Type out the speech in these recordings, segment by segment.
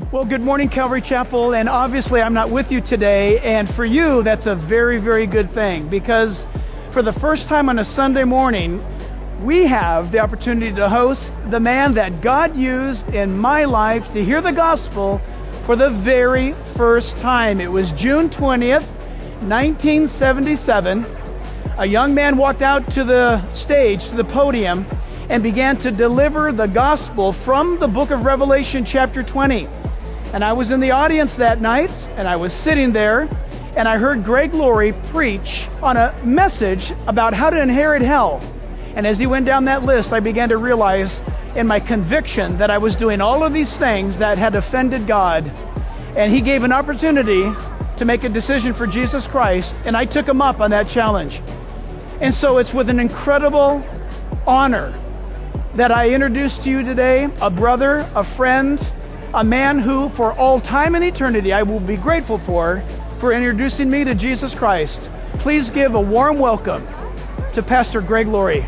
Well, good morning, Calvary Chapel, and obviously I'm not with you today, and for you, that's a very, very good thing, because for the first time on a Sunday morning, we have the opportunity to host the man that God used in my life to hear the gospel for the very first time. It was June 20th, 1977. A young man walked out to the stage, to the podium, and began to deliver the gospel from the book of Revelation chapter 20. And I was in the audience that night, and I was sitting there, and I heard Greg Laurie preach on a message about how to inherit hell. And as he went down that list, I began to realize in my conviction that I was doing all of these things that had offended God. And he gave an opportunity to make a decision for Jesus Christ, and I took him up on that challenge. And so it's with an incredible honor that I introduce to you today a brother, a friend, a man who, for all time and eternity, I will be grateful for introducing me to Jesus Christ. Please give a warm welcome to Pastor Greg Laurie.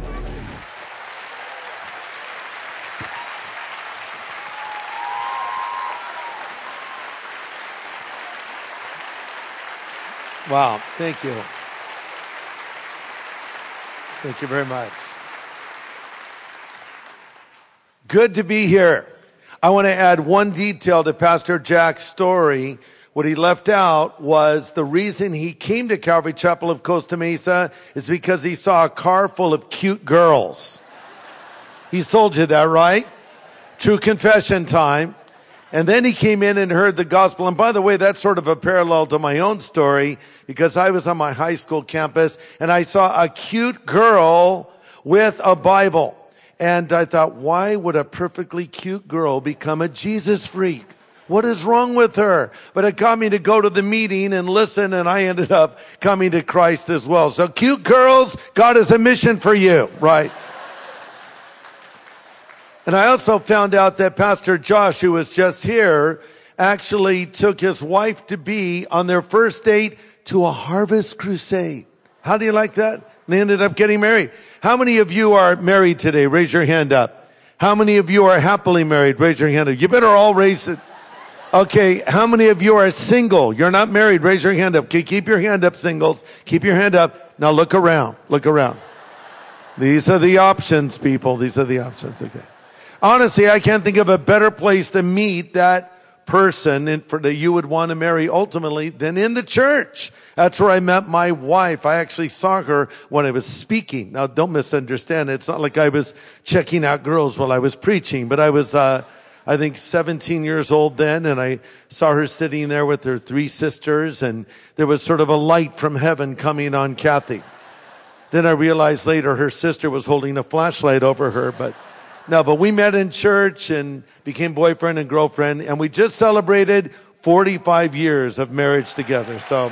Wow, thank you. Thank you very much. Good to be here. I want to add one detail to Pastor Jack's story. What he left out was the reason he came to Calvary Chapel of Costa Mesa is because he saw a car full of cute girls. He told you that, right? True confession time. And then he came in and heard the gospel. And by the way, that's sort of a parallel to my own story, because I was on my high school campus and I saw a cute girl with a Bible. And I thought, why would a perfectly cute girl become a Jesus freak? What is wrong with her? But it got me to go to the meeting and listen, and I ended up coming to Christ as well. So cute girls, God has a mission for you, right? And I also found out that Pastor Josh, who was just here, actually took his wife-to-be on their first date to a harvest crusade. How do you like that? They ended up getting married. How many of you are married today? Raise your hand up. How many of you are happily married? Raise your hand up. You better all raise it. Okay, how many of you are single? You're not married. Raise your hand up. Okay, keep your hand up, singles. Keep your hand up. Now look around. Look around. These are the options, people. These are the options. Okay. Honestly, I can't think of a better place to meet that person that you would want to marry ultimately than in the church. That's where I met my wife. I actually saw her when I was speaking. Now, don't misunderstand. It's not like I was checking out girls while I was preaching, but I was, I think 17 years old then, and I saw her sitting there with her three sisters, and there was sort of a light from heaven coming on Kathy. Then I realized later her sister was holding a flashlight over her, but we met in church and became boyfriend and girlfriend, and we just celebrated 45 years of marriage together. So,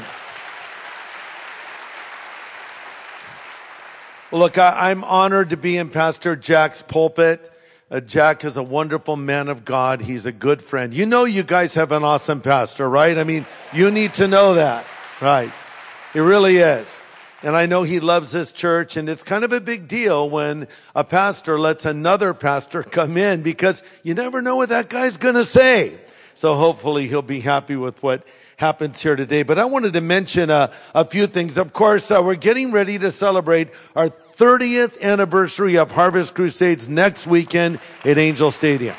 look, I'm honored to be in Pastor Jack's pulpit. Jack is a wonderful man of God. He's a good friend. You know you guys have an awesome pastor, right? I mean, you need to know that, right? He really is. And I know he loves this church, and it's kind of a big deal when a pastor lets another pastor come in, because you never know what that guy's going to say. So hopefully he'll be happy with what happens here today. But I wanted to mention a few things. Of course, we're getting ready to celebrate our 30th anniversary of Harvest Crusades next weekend at Angel Stadium.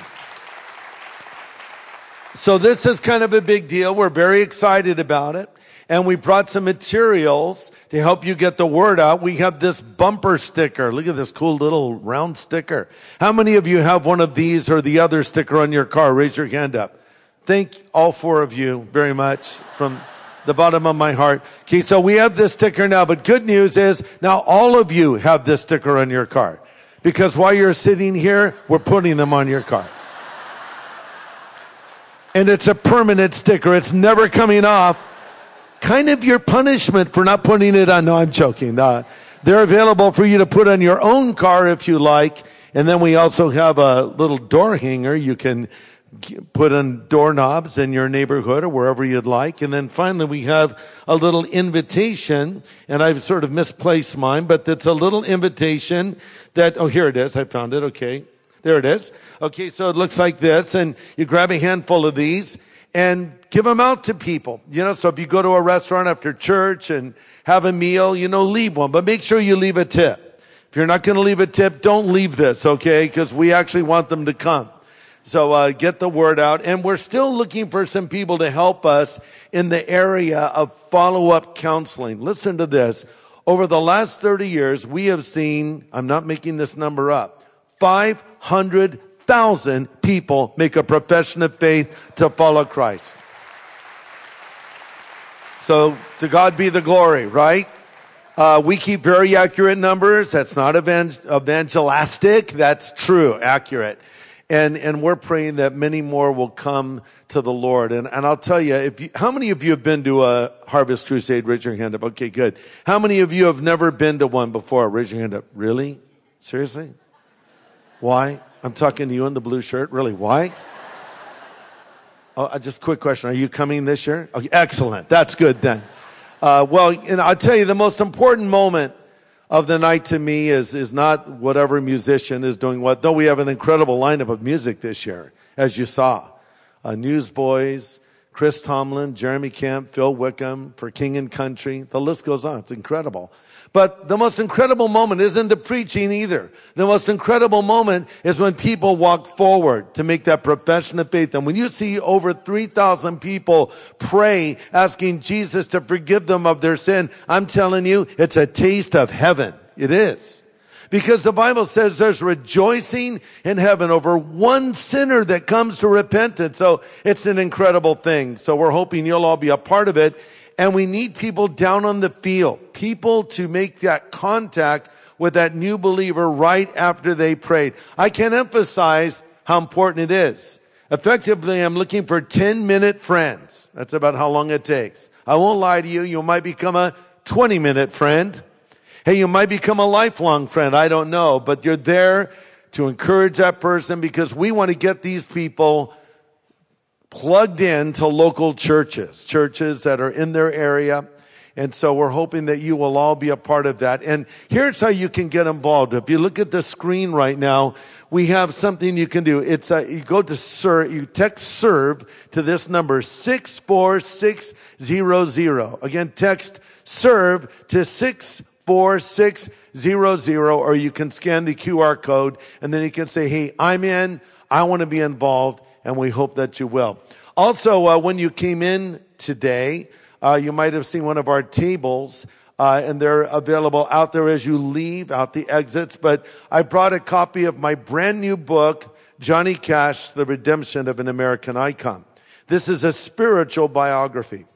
So this is kind of a big deal. We're very excited about it. And we brought some materials to help you get the word out. We have this bumper sticker. Look at this cool little round sticker. How many of you have one of these or the other sticker on your car? Raise your hand up. Thank all four of you very much from the bottom of my heart. Okay, so we have this sticker now, but good news is now all of you have this sticker on your car. Because while you're sitting here, we're putting them on your car. And it's a permanent sticker. It's never coming off. Kind of your punishment for not putting it on. No, I'm joking. They're available for you to put on your own car if you like. And then we also have a little door hanger. You can put on doorknobs in your neighborhood or wherever you'd like. And then finally we have a little invitation, and I've sort of misplaced mine, but it's a little invitation that, oh, here it is. I found it. Okay. There it is. Okay, so it looks like this, and you grab a handful of these and give them out to people. So if you go to a restaurant after church and have a meal, leave one, but make sure you leave a tip. If you're not going to leave a tip, don't leave this, okay? Because we actually want them to come. So get the word out. And we're still looking for some people to help us in the area of follow-up counseling. Listen to this. Over the last 30 years, we have seen, I'm not making this number up, 500,000 people make a profession of faith to follow Christ. So to God be the glory, right? We keep very accurate numbers. That's not evangelistic. That's true, accurate. And we're praying that many more will come to the Lord. And I'll tell you, how many of you have been to a Harvest Crusade? Raise your hand up. Okay, good. How many of you have never been to one before? Raise your hand up. Really? Seriously? Why? I'm talking to you in the blue shirt. Really? Why? Oh, just a quick question. Are you coming this year? Okay, excellent. That's good then. And I'll tell you, the most important moment of the night to me is not whatever musician is doing what, though we have an incredible lineup of music this year, as you saw. Newsboys, Chris Tomlin, Jeremy Camp, Phil Wickham, For King and Country. The list goes on. It's incredible. But the most incredible moment isn't the preaching either. The most incredible moment is when people walk forward to make that profession of faith. And when you see over 3,000 people pray, asking Jesus to forgive them of their sin, I'm telling you, it's a taste of heaven. It is. Because the Bible says there's rejoicing in heaven over one sinner that comes to repentance. So it's an incredible thing. So we're hoping you'll all be a part of it. And we need people down on the field, people to make that contact with that new believer right after they prayed. I can't emphasize how important it is. Effectively, I'm looking for 10-minute friends. That's about how long it takes. I won't lie to you. You might become a 20-minute friend. Hey, you might become a lifelong friend. I don't know. But you're there to encourage that person because we want to get these people plugged into local churches that are in their area. And so we're hoping that you will all be a part of that. And here's how you can get involved. If you look at the screen right now, we have something you can do. It's you go to serve, you text serve to this number 64600. Again, text serve to 64600, or you can scan the QR code and then you can say, hey, I'm in, I want to be involved. And we hope that you will. Also, when you came in today, you might have seen one of our tables, and they're available out there as you leave, out the exits. But I brought a copy of my brand new book, Johnny Cash, The Redemption of an American Icon. This is a spiritual biography.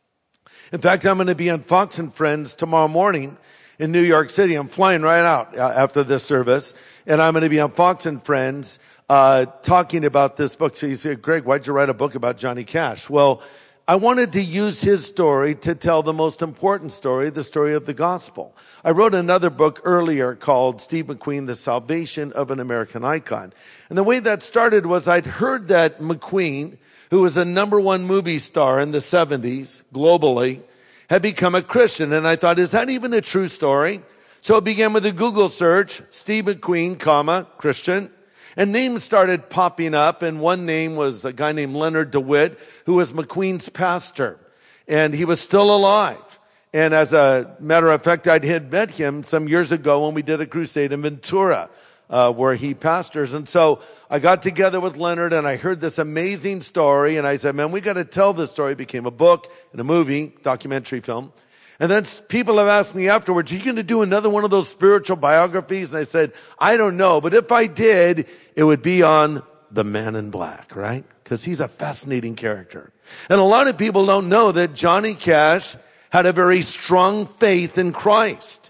In fact, I'm going to be on Fox and Friends tomorrow morning in New York City. I'm flying right out after this service, and I'm going to be on Fox and Friends talking about this book. So you say, Greg, why'd you write a book about Johnny Cash? Well, I wanted to use his story to tell the most important story, the story of the gospel. I wrote another book earlier called Steve McQueen, The Salvation of an American Icon. And the way that started was I'd heard that McQueen, who was a _1 movie star in the 70s globally, had become a Christian. And I thought, is that even a true story? So it began with a Google search, Steve McQueen, Christian. And names started popping up, and one name was a guy named Leonard DeWitt, who was McQueen's pastor. And he was still alive. And as a matter of fact, I had met him some years ago when we did a crusade in Ventura, where he pastors. And so I got together with Leonard, and I heard this amazing story, and I said, man, we got to tell this story. It became a book and a movie, documentary film. And then people have asked me afterwards, are you going to do another one of those spiritual biographies? And I said, I don't know. But if I did, it would be on the Man in Black, right? Because he's a fascinating character. And a lot of people don't know that Johnny Cash had a very strong faith in Christ.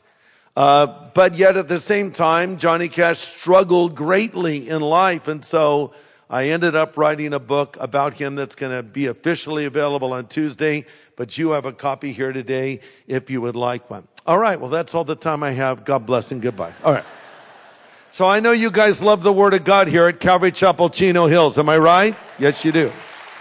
But yet at the same time, Johnny Cash struggled greatly in life. And so I ended up writing a book about him that's going to be officially available on Tuesday, but you have a copy here today if you would like one. All right, well, that's all the time I have. God bless and goodbye. All right. So I know you guys love the Word of God here at Calvary Chapel, Chino Hills. Am I right? Yes, you do.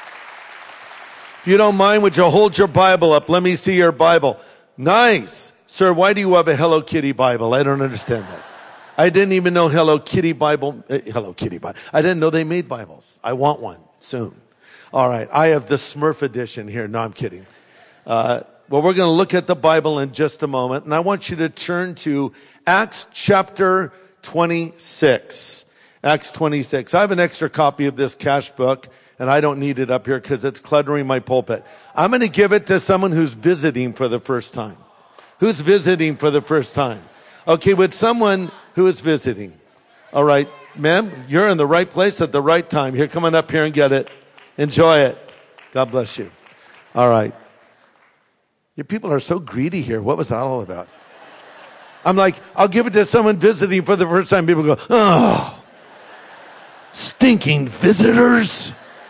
If you don't mind, would you hold your Bible up? Let me see your Bible. Nice. Sir, why do you have a Hello Kitty Bible? I don't understand that. I didn't even know Hello Kitty Bible. I didn't know they made Bibles. I want one soon. All right. I have the Smurf edition here. No, I'm kidding. Well, we're going to look at the Bible in just a moment. And I want you to turn to Acts chapter 26. Acts 26. I have an extra copy of this cash book, and I don't need it up here because it's cluttering my pulpit. I'm going to give it to someone who's visiting for the first time. Who's visiting for the first time? Okay, with someone who is visiting. All right, ma'am, you're in the right place at the right time. Here, come on up here and get it. Enjoy it. God bless you. All right. You people are so greedy here. What was that all about? I'm like, I'll give it to someone visiting for the first time. People go, oh, stinking visitors.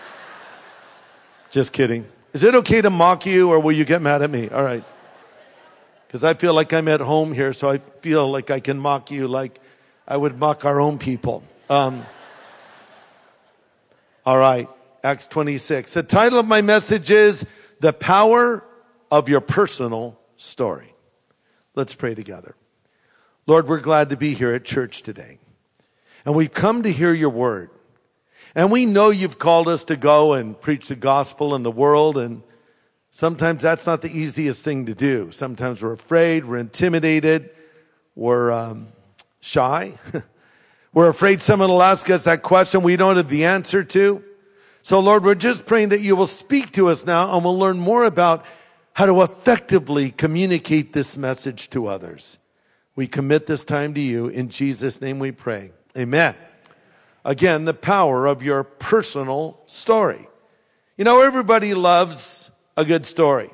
Just kidding. Is it okay to mock you, or will you get mad at me? All right. Because I feel like I'm at home here, so I feel like I can mock you like I would mock our own people. All right. Acts 26. The title of my message is The Power of Your Personal Story. Let's pray together. Lord, we're glad to be here at church today. And we've come to hear your word. And we know you've called us to go and preach the gospel in the world. And sometimes that's not the easiest thing to do. Sometimes we're afraid, we're intimidated, we're shy. We're afraid someone will ask us that question we don't have the answer to. So Lord, we're just praying that you will speak to us now, and we'll learn more about how to effectively communicate this message to others. We commit this time to you. In Jesus' name we pray. Amen. Again, the power of your personal story. You know, everybody loves a good story.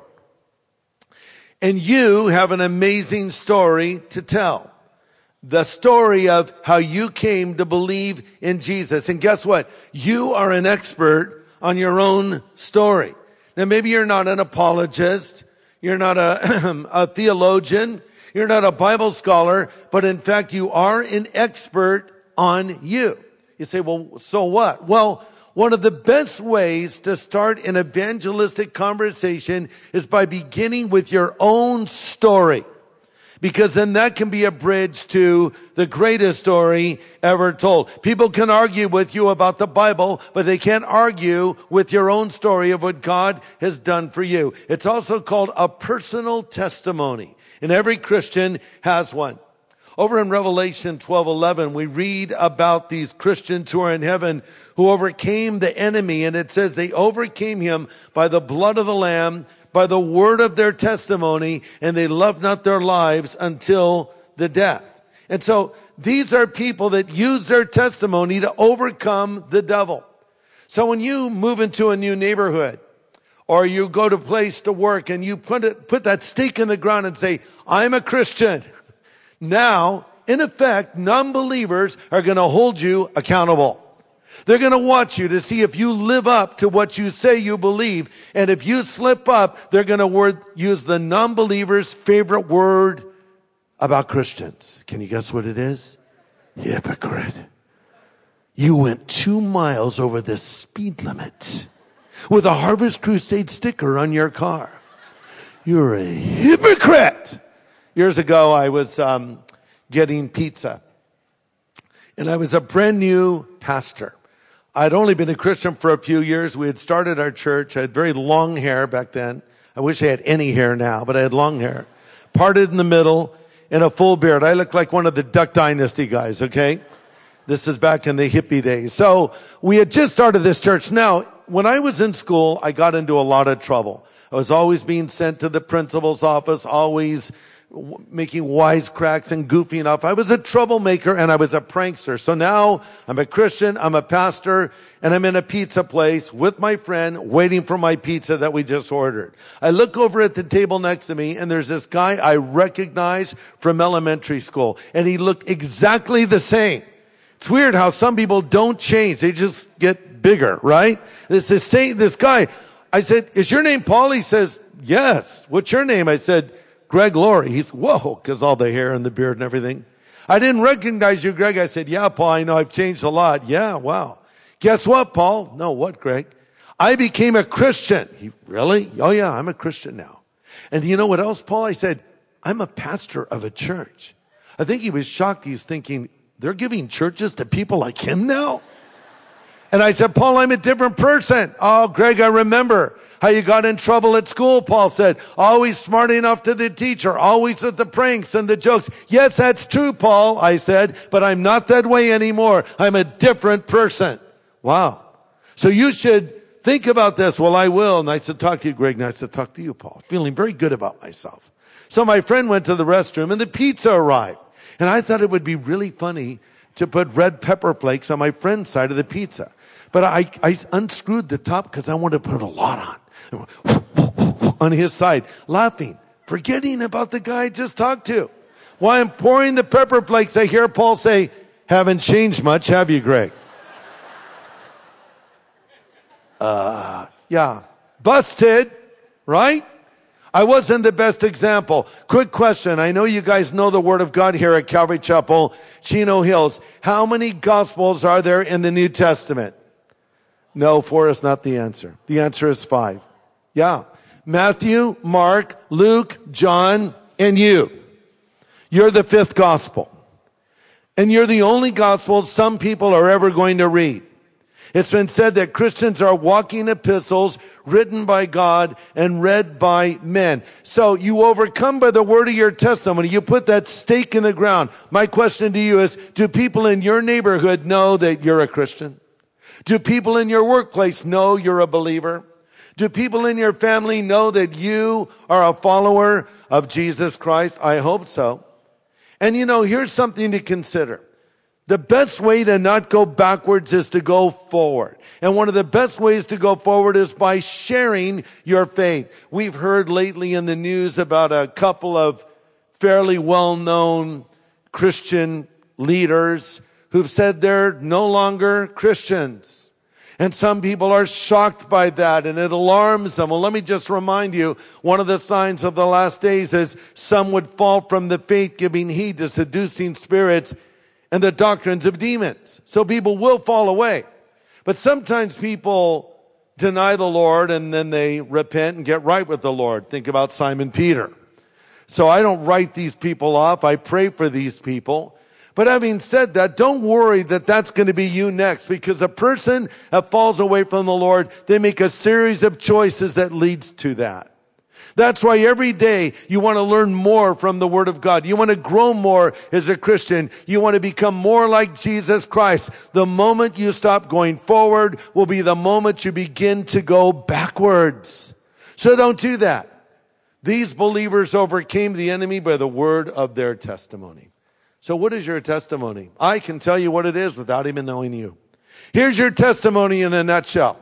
And you have an amazing story to tell. The story of how you came to believe in Jesus. And guess what? You are an expert on your own story. Now, maybe you're not an apologist. You're not a theologian. You're not a Bible scholar. But in fact, you are an expert on you. You say, well, so what? Well, one of the best ways to start an evangelistic conversation is by beginning with your own story. Because then that can be a bridge to the greatest story ever told. People can argue with you about the Bible, but they can't argue with your own story of what God has done for you. It's also called a personal testimony. And every Christian has one. Over in Revelation 12:11, we read about these Christians who are in heaven who overcame the enemy. And it says they overcame him by the blood of the Lamb, by the word of their testimony, and they loved not their lives until the death. And so these are people that use their testimony to overcome the devil. So when you move into a new neighborhood, or you go to a place to work and you put that stake in the ground and say, I'm a Christian. Now, in effect, non-believers are going to hold you accountable. They're going to watch you to see if you live up to what you say you believe. And if you slip up, they're going to use the non-believer's favorite word about Christians. Can you guess what it is? Hypocrite. You went 2 miles over the speed limit with a Harvest Crusade sticker on your car. You're a hypocrite. Years ago, I was getting pizza. And I was a brand new pastor. I'd only been a Christian for a few years. We had started our church. I had very long hair back then. I wish I had any hair now, but I had long hair. Parted in the middle and a full beard. I looked like one of the Duck Dynasty guys, okay? This is back in the hippie days. So we had just started this church. Now, when I was in school, I got into a lot of trouble. I was always being sent to the principal's office, always making wisecracks and goofing off. I was a troublemaker and I was a prankster. So now I'm a Christian, I'm a pastor, and I'm in a pizza place with my friend waiting for my pizza that we just ordered. I look over at the table next to me and there's this guy I recognize from elementary school, and he looked exactly the same. It's weird how some people don't change. They just get bigger, right? This guy, I said, is your name Paul? He says, yes. What's your name? I said, Greg Laurie. He's, whoa, because all the hair and the beard and everything. I didn't recognize you, Greg. I said, yeah, Paul, I know I've changed a lot. Yeah, wow. Guess what, Paul? No, what, Greg? I became a Christian. He, really? Oh, yeah, I'm a Christian now. And you know what else, Paul? I said, I'm a pastor of a church. I think he was shocked. He's thinking, they're giving churches to people like him now? And I said, Paul, I'm a different person. Oh, Greg, I remember how you got in trouble at school, Paul said. Always smart enough to the teacher, always with the pranks and the jokes. Yes, that's true, Paul, I said, but I'm not that way anymore. I'm a different person. Wow. So you should think about this. Well, I will. Nice to talk to you, Greg. Nice to talk to you, Paul. Feeling very good about myself. So my friend went to the restroom and the pizza arrived. And I thought it would be really funny to put red pepper flakes on my friend's side of the pizza. But I unscrewed the top because I wanted to put a lot on his side, laughing, forgetting about the guy I just talked to. While I'm pouring the pepper flakes, I hear Paul say, haven't changed much, have you, Greg? Yeah. Busted, right? I wasn't the best example. Quick question. I know you guys know the Word of God here at Calvary Chapel, Chino Hills. How many Gospels are there in the New Testament? No, 4 is not the answer. The answer is 5. Yeah. Matthew, Mark, Luke, John, and you. You're the 5th Gospel. And you're the only Gospel some people are ever going to read. It's been said that Christians are walking epistles written by God and read by men. So you overcome by the word of your testimony. You put that stake in the ground. My question to you is, do people in your neighborhood know that you're a Christian? Do people in your workplace know you're a believer? Do people in your family know that you are a follower of Jesus Christ? I hope so. And here's something to consider. The best way to not go backwards is to go forward. And one of the best ways to go forward is by sharing your faith. We've heard lately in the news about a couple of fairly well-known Christian leaders who've said they're no longer Christians. And some people are shocked by that, and it alarms them. Well, let me just remind you, one of the signs of the last days is some would fall from the faith, giving heed to seducing spirits and the doctrines of demons. So people will fall away. But sometimes people deny the Lord, and then they repent and get right with the Lord. Think about Simon Peter. So I don't write these people off. I pray for these people. But having said that, don't worry that that's going to be you next, because a person that falls away from the Lord, they make a series of choices that leads to that. That's why every day you want to learn more from the Word of God. You want to grow more as a Christian. You want to become more like Jesus Christ. The moment you stop going forward will be the moment you begin to go backwards. So don't do that. These believers overcame the enemy by the word of their testimony. So what is your testimony? I can tell you what it is without even knowing you. Here's your testimony in a nutshell.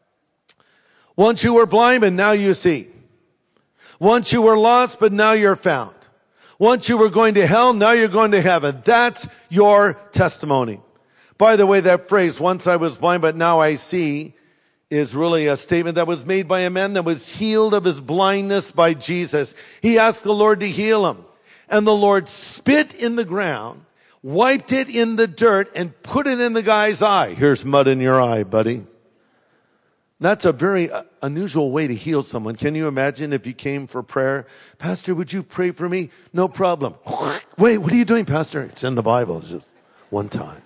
Once you were blind, but now you see. Once you were lost, but now you're found. Once you were going to hell, now you're going to heaven. That's your testimony. By the way, that phrase, once I was blind, but now I see, is really a statement that was made by a man that was healed of his blindness by Jesus. He asked the Lord to heal him. And the Lord spit in the ground, wiped it in the dirt, and put it in the guy's eye. Here's mud in your eye, buddy. That's a very unusual way to heal someone. Can you imagine if you came for prayer? Pastor, would you pray for me? No problem. Wait, what are you doing, Pastor? It's in the Bible. It's just one time.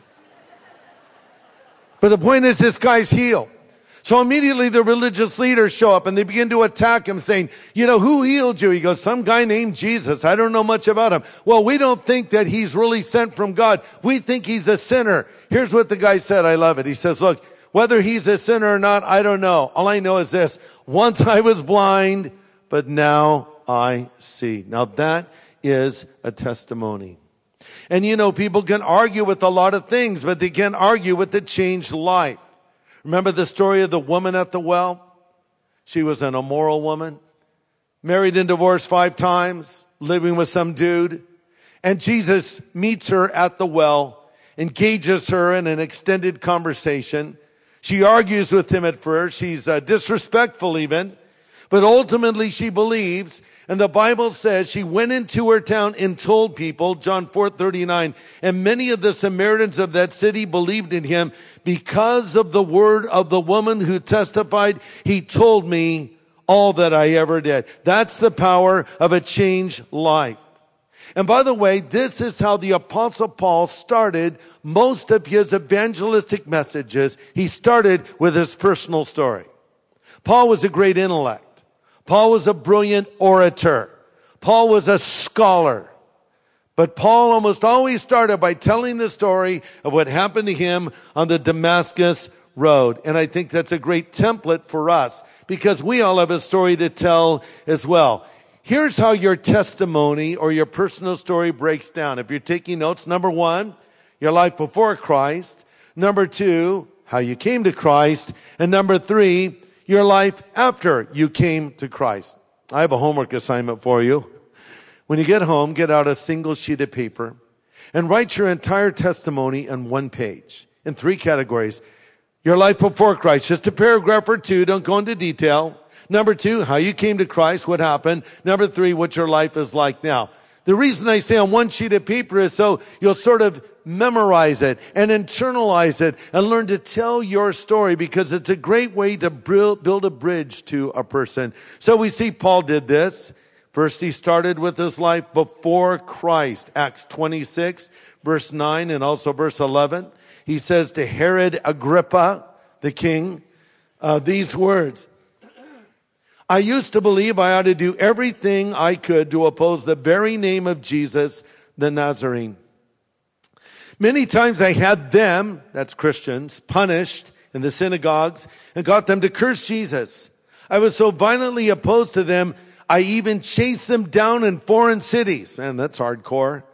But the point is, this guy's healed. So immediately the religious leaders show up and they begin to attack him, saying, who healed you? He goes, some guy named Jesus. I don't know much about him. Well, we don't think that he's really sent from God. We think he's a sinner. Here's what the guy said. I love it. He says, look, whether he's a sinner or not, I don't know. All I know is this. Once I was blind, but now I see. Now that is a testimony. And people can argue with a lot of things, but they can't argue with the changed life. Remember the story of the woman at the well? She was an immoral woman, married and divorced 5 times, living with some dude. And Jesus meets her at the well, engages her in an extended conversation. She argues with him at first. She's disrespectful even. But ultimately she believes. And the Bible says she went into her town and told people, John 4:39, and many of the Samaritans of that city believed in him because of the word of the woman who testified, he told me all that I ever did. That's the power of a changed life. And by the way, this is how the Apostle Paul started most of his evangelistic messages. He started with his personal story. Paul was a great intellect. Paul was a brilliant orator. Paul was a scholar. But Paul almost always started by telling the story of what happened to him on the Damascus road. And I think that's a great template for us because we all have a story to tell as well. Here's how your testimony or your personal story breaks down. If you're taking notes, number 1, your life before Christ. Number 2, how you came to Christ. And number 3, your life after you came to Christ. I have a homework assignment for you. When you get home, get out a single sheet of paper and write your entire testimony on one page in 3 categories. Your life before Christ, just a paragraph or 2, don't go into detail. Number 2, how you came to Christ, what happened. Number 3, what your life is like now. The reason I say on one sheet of paper is so you'll sort of memorize it and internalize it and learn to tell your story because it's a great way to build a bridge to a person. So we see Paul did this. First, he started with his life before Christ. Acts 26, verse 9, and also verse 11. He says to Herod Agrippa, the king, these words, I used to believe I ought to do everything I could to oppose the very name of Jesus, the Nazarene. Many times I had them, that's Christians, punished in the synagogues and got them to curse Jesus. I was so violently opposed to them, I even chased them down in foreign cities. Man, that's hardcore.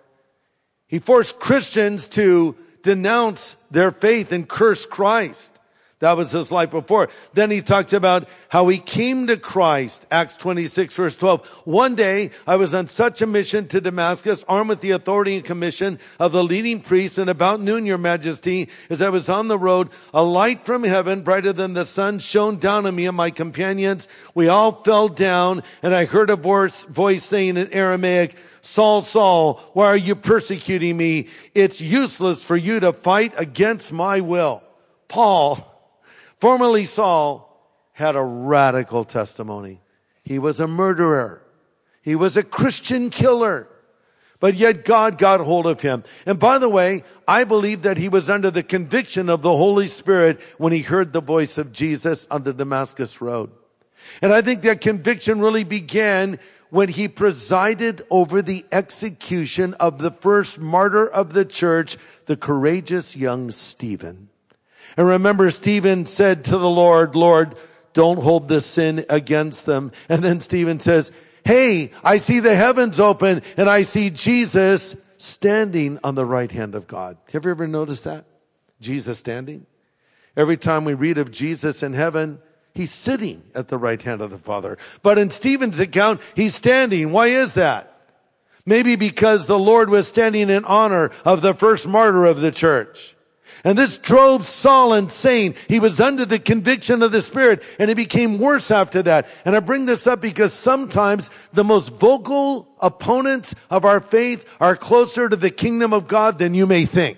He forced Christians to denounce their faith and curse Christ. That was his life before. Then he talks about how he came to Christ. Acts 26, verse 12. One day, I was on such a mission to Damascus, armed with the authority and commission of the leading priests. And about noon, your majesty, as I was on the road, a light from heaven, brighter than the sun, shone down on me and my companions. We all fell down, and I heard a voice saying in Aramaic, Saul, Saul, why are you persecuting me? It's useless for you to fight against my will. Paul, formerly Saul, had a radical testimony. He was a murderer. He was a Christian killer. But yet God got hold of him. And by the way, I believe that he was under the conviction of the Holy Spirit when he heard the voice of Jesus on the Damascus road. And I think that conviction really began when he presided over the execution of the first martyr of the church, the courageous young Stephen. And remember, Stephen said to the Lord, Lord, don't hold this sin against them. And then Stephen says, hey, I see the heavens open and I see Jesus standing on the right hand of God. Have you ever noticed that? Jesus standing? Every time we read of Jesus in heaven, he's sitting at the right hand of the Father. But in Stephen's account, he's standing. Why is that? Maybe because the Lord was standing in honor of the first martyr of the church. And this drove Saul insane. He was under the conviction of the Spirit, and it became worse after that. And I bring this up because sometimes the most vocal opponents of our faith are closer to the kingdom of God than you may think.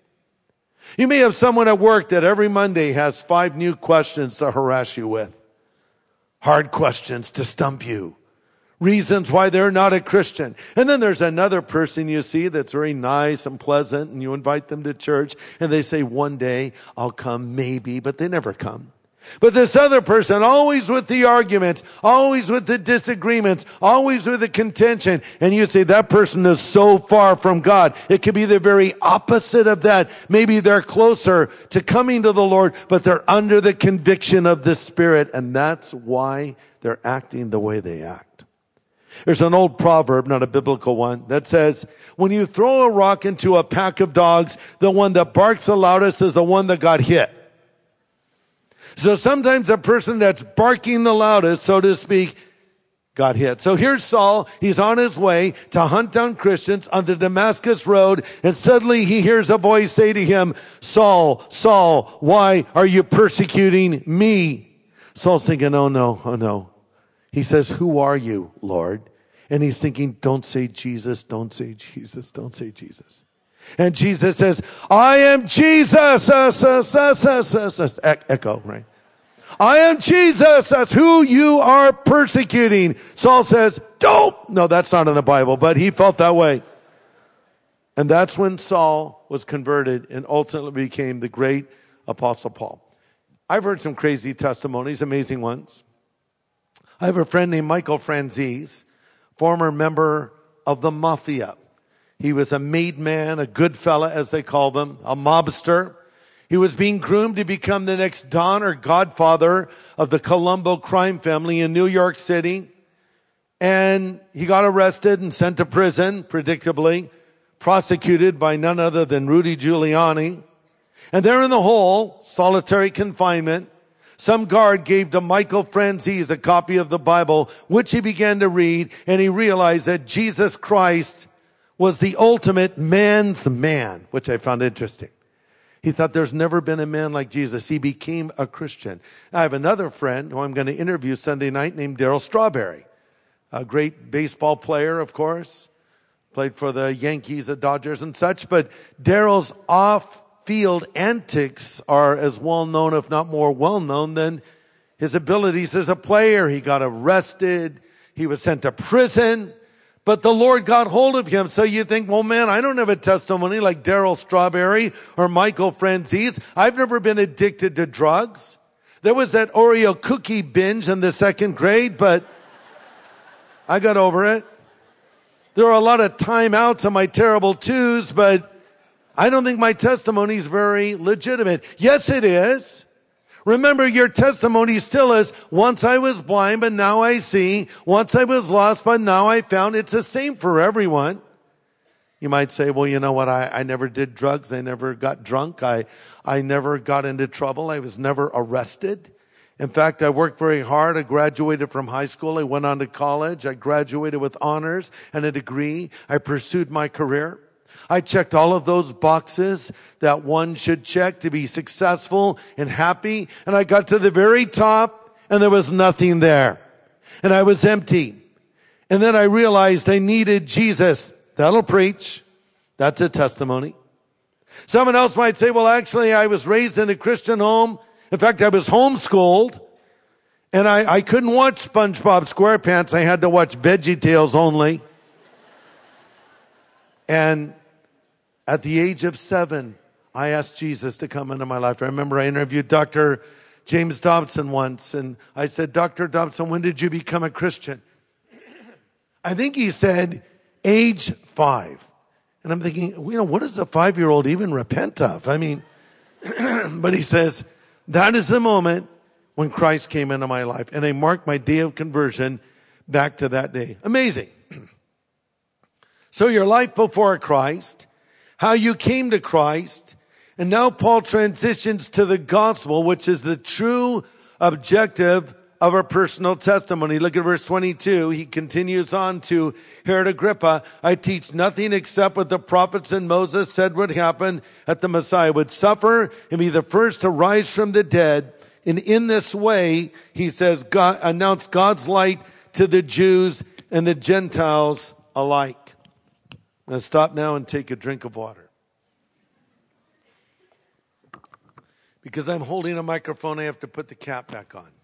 You may have someone at work that every Monday has 5 new questions to harass you with. Hard questions to stump you. Reasons why they're not a Christian. And then there's another person you see that's very nice and pleasant, and you invite them to church, and they say, one day I'll come, maybe, but they never come. But this other person, always with the arguments, always with the disagreements, always with the contention, and you say that person is so far from God. It could be the very opposite of that. Maybe they're closer to coming to the Lord, but they're under the conviction of the Spirit, and that's why they're acting the way they act. There's an old proverb, not a biblical one, that says, when you throw a rock into a pack of dogs, the one that barks the loudest is the one that got hit. So sometimes a person that's barking the loudest, so to speak, got hit. So here's Saul. He's on his way to hunt down Christians on the Damascus road, and suddenly he hears a voice say to him, Saul, Saul, why are you persecuting me? Saul's thinking, oh no. He says, who are you, Lord? And he's thinking, don't say Jesus, don't say Jesus, don't say Jesus. And Jesus says, I am Jesus. Echo, right? I am Jesus. That's who you are persecuting. Saul says, don't. No, that's not in the Bible, but he felt that way. And that's when Saul was converted and ultimately became the great Apostle Paul. I've heard some crazy testimonies, amazing ones. I have a friend named Michael Franzese, former member of the Mafia. He was a made man, a good fella, as they call them, a mobster. He was being groomed to become the next Don or Godfather of the Colombo crime family in New York City. And he got arrested and sent to prison, predictably, prosecuted by none other than Rudy Giuliani. And there in the hole, solitary confinement, some guard gave to Michael Franzese a copy of the Bible, which he began to read, and he realized that Jesus Christ was the ultimate man's man, which I found interesting. He thought there's never been a man like Jesus. He became a Christian. I have another friend who I'm going to interview Sunday night named Darryl Strawberry, a great baseball player, of course, played for the Yankees, the Dodgers, and such. But Darryl's off-field antics are as well-known, if not more well-known, than his abilities as a player. He got arrested. He was sent to prison. But the Lord got hold of him. So you think, well, man, I don't have a testimony like Darryl Strawberry or Michael Franzese. I've never been addicted to drugs. There was that Oreo cookie binge in the second grade, but I got over it. There are a lot of timeouts on my terrible twos, but I don't think my testimony is very legitimate. Yes, it is. Remember, your testimony still is, once I was blind, but now I see. Once I was lost, but now I found. It's the same for everyone. You might say, well, you know what? I never did drugs. I never got drunk. I never got into trouble. I was never arrested. In fact, I worked very hard. I graduated from high school. I went on to college. I graduated with honors and a degree. I pursued my career. I checked all of those boxes that one should check to be successful and happy. And I got to the very top and there was nothing there. And I was empty. And then I realized I needed Jesus. That'll preach. That's a testimony. Someone else might say, well, actually, I was raised in a Christian home. In fact, I was homeschooled. And I couldn't watch SpongeBob SquarePants. I had to watch VeggieTales only. And at the age of 7, I asked Jesus to come into my life. I remember I interviewed Dr. James Dobson once, and I said, Dr. Dobson, when did you become a Christian? I think he said, age 5. And I'm thinking, you know, what does a 5-year-old even repent of? I mean, but he says, that is the moment when Christ came into my life. And I marked my day of conversion back to that day. Amazing. So your life before Christ, how you came to Christ, and now Paul transitions to the gospel, which is the true objective of our personal testimony. Look at verse 22. He continues on to Herod Agrippa. I teach nothing except what the prophets and Moses said would happen, that the Messiah would suffer and be the first to rise from the dead. And in this way, he says, God, announce God's light to the Jews and the Gentiles alike. Now stop now and take a drink of water. Because I'm holding a microphone, I have to put the cap back on.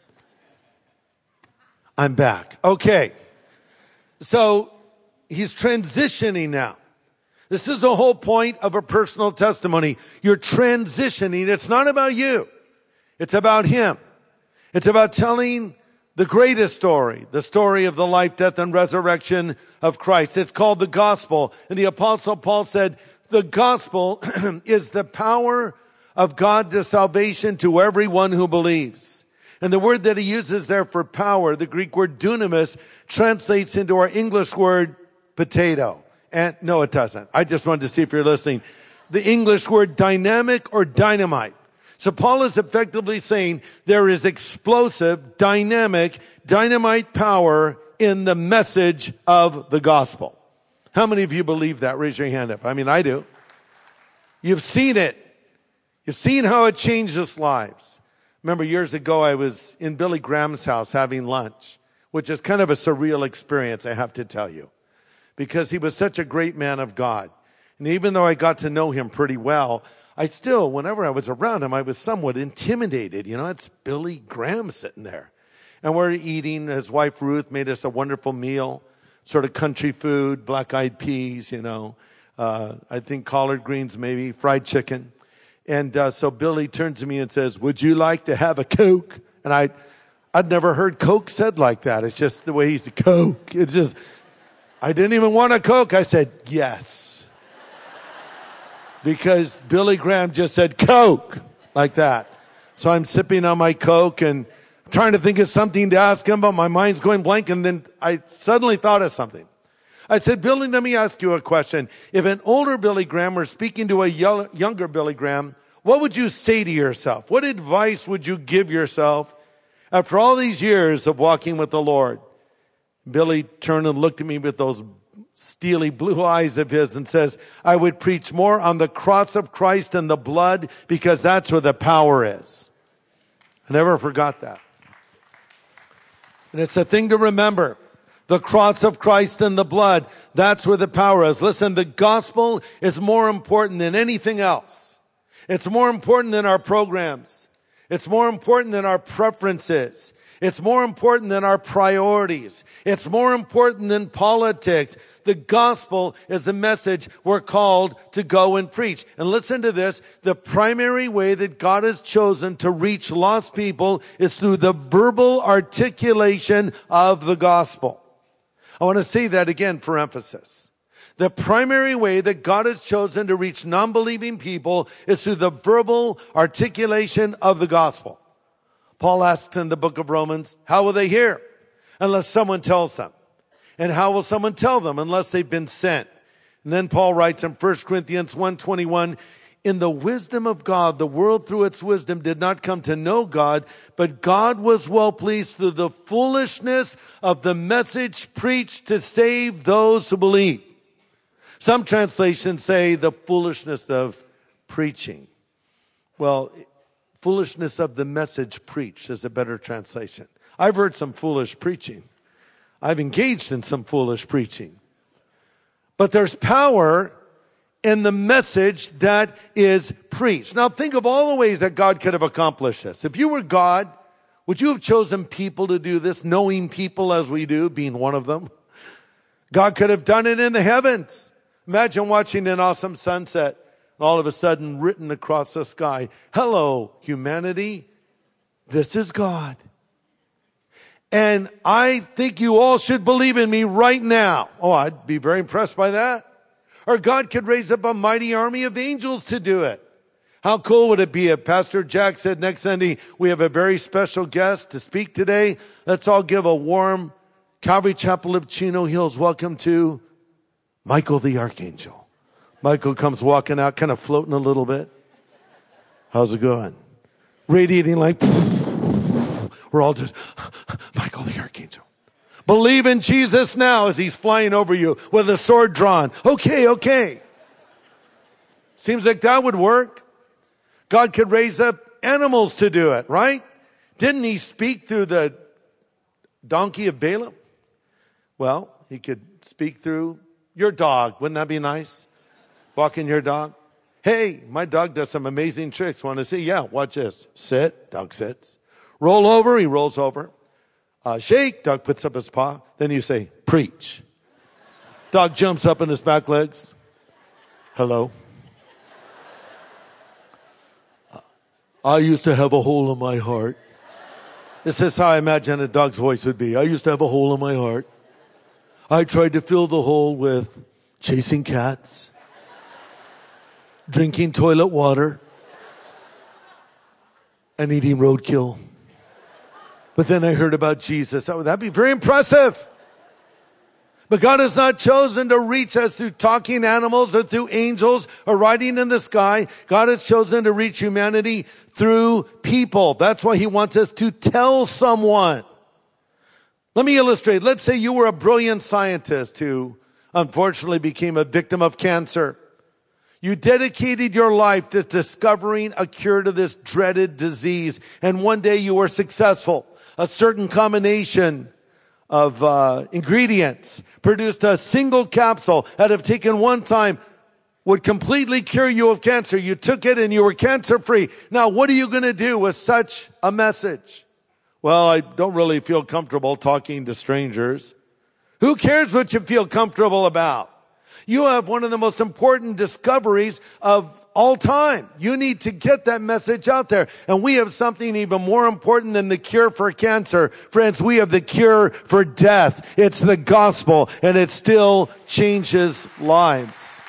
I'm back. Okay. So he's transitioning now. This is the whole point of a personal testimony. You're transitioning. It's not about you. It's about him. It's about telling the greatest story, the story of the life, death, and resurrection of Christ. It's called the gospel. And the Apostle Paul said, the gospel is the power of God to salvation to everyone who believes. And the word that he uses there for power, the Greek word dunamis, translates into our English word potato. And no, it doesn't. I just wanted to see if you're listening. The English word dynamic or dynamite. So Paul is effectively saying there is explosive, dynamic, dynamite power in the message of the gospel. How many of you believe that? Raise your hand up. I mean, I do. You've seen it. You've seen how it changes lives. Remember years ago, I was in Billy Graham's house having lunch, which is kind of a surreal experience, I have to tell you, because he was such a great man of God. And even though I got to know him pretty well, I still, whenever I was around him, I was somewhat intimidated. You know, it's Billy Graham sitting there. And we're eating. His wife Ruth made us a wonderful meal, sort of country food, black-eyed peas, you know, I think collard greens maybe, fried chicken. And so Billy turns to me and says, would you like to have a Coke? And I'd never heard Coke said like that. It's just the way he said Coke. It's just, I didn't even want a Coke. I said, yes. Because Billy Graham just said Coke like that. So I'm sipping on my Coke and trying to think of something to ask him, but my mind's going blank. And then I suddenly thought of something. I said, Billy, let me ask you a question. If an older Billy Graham were speaking to a younger Billy Graham, what would you say to yourself? What advice would you give yourself after all these years of walking with the Lord? Billy turned and looked at me with those steely blue eyes of his and says, I would preach more on the cross of Christ and the blood because that's where the power is. I never forgot that. And it's a thing to remember. The cross of Christ and the blood, that's where the power is. Listen, the gospel is more important than anything else. It's more important than our programs. It's more important than our preferences. It's more important than our priorities. It's more important than politics. The gospel is the message we're called to go and preach. And listen to this. The primary way that God has chosen to reach lost people is through the verbal articulation of the gospel. I want to say that again for emphasis. The primary way that God has chosen to reach non-believing people is through the verbal articulation of the gospel. Paul asks in the book of Romans, how will they hear unless someone tells them? And how will someone tell them unless they've been sent? And then Paul writes in 1 Corinthians 1:21, in the wisdom of God, the world through its wisdom did not come to know God, but God was well pleased through the foolishness of the message preached to save those who believe. Some translations say the foolishness of preaching. Well, foolishness of the message preached is a better translation. I've heard some foolish preaching. I've engaged in some foolish preaching. But there's power in the message that is preached. Now think of all the ways that God could have accomplished this. If you were God, would you have chosen people to do this, knowing people as we do, being one of them? God could have done it in the heavens. Imagine watching an awesome sunset, and all of a sudden written across the sky, hello, humanity, this is God. And I think you all should believe in me right now. Oh, I'd be very impressed by that. Or God could raise up a mighty army of angels to do it. How cool would it be if Pastor Jack said next Sunday, we have a very special guest to speak today. Let's all give a warm Calvary Chapel of Chino Hills welcome to Michael the Archangel. Michael comes walking out, kind of floating a little bit. How's it going? Radiating like, we're all just, Michael the Archangel. Believe in Jesus now as he's flying over you with a sword drawn. Okay. Seems like that would work. God could raise up animals to do it, right? Didn't he speak through the donkey of Balaam? Well, he could speak through your dog. Wouldn't that be nice? Walking your dog. Hey, my dog does some amazing tricks. Want to see? Yeah, watch this. Sit. Dog sits. Roll over. He rolls over. Shake. Dog puts up his paw. Then you say, preach. Dog jumps up on his back legs. Hello. I used to have a hole in my heart. This is how I imagine a dog's voice would be. I used to have a hole in my heart. I tried to fill the hole with chasing cats, drinking toilet water, and eating roadkill. But then I heard about Jesus. That'd be very impressive. But God has not chosen to reach us through talking animals or through angels or riding in the sky. God has chosen to reach humanity through people. That's why he wants us to tell someone. Let me illustrate. Let's say you were a brilliant scientist who unfortunately became a victim of cancer. You dedicated your life to discovering a cure to this dreaded disease. And one day you were successful. A certain combination of ingredients produced a single capsule that if taken one time would completely cure you of cancer. You took it and you were cancer free. Now, what are you going to do with such a message? Well, I don't really feel comfortable talking to strangers. Who cares what you feel comfortable about? You have one of the most important discoveries of all time. You need to get that message out there. And we have something even more important than the cure for cancer. Friends, we have the cure for death. It's the gospel, and it still changes lives.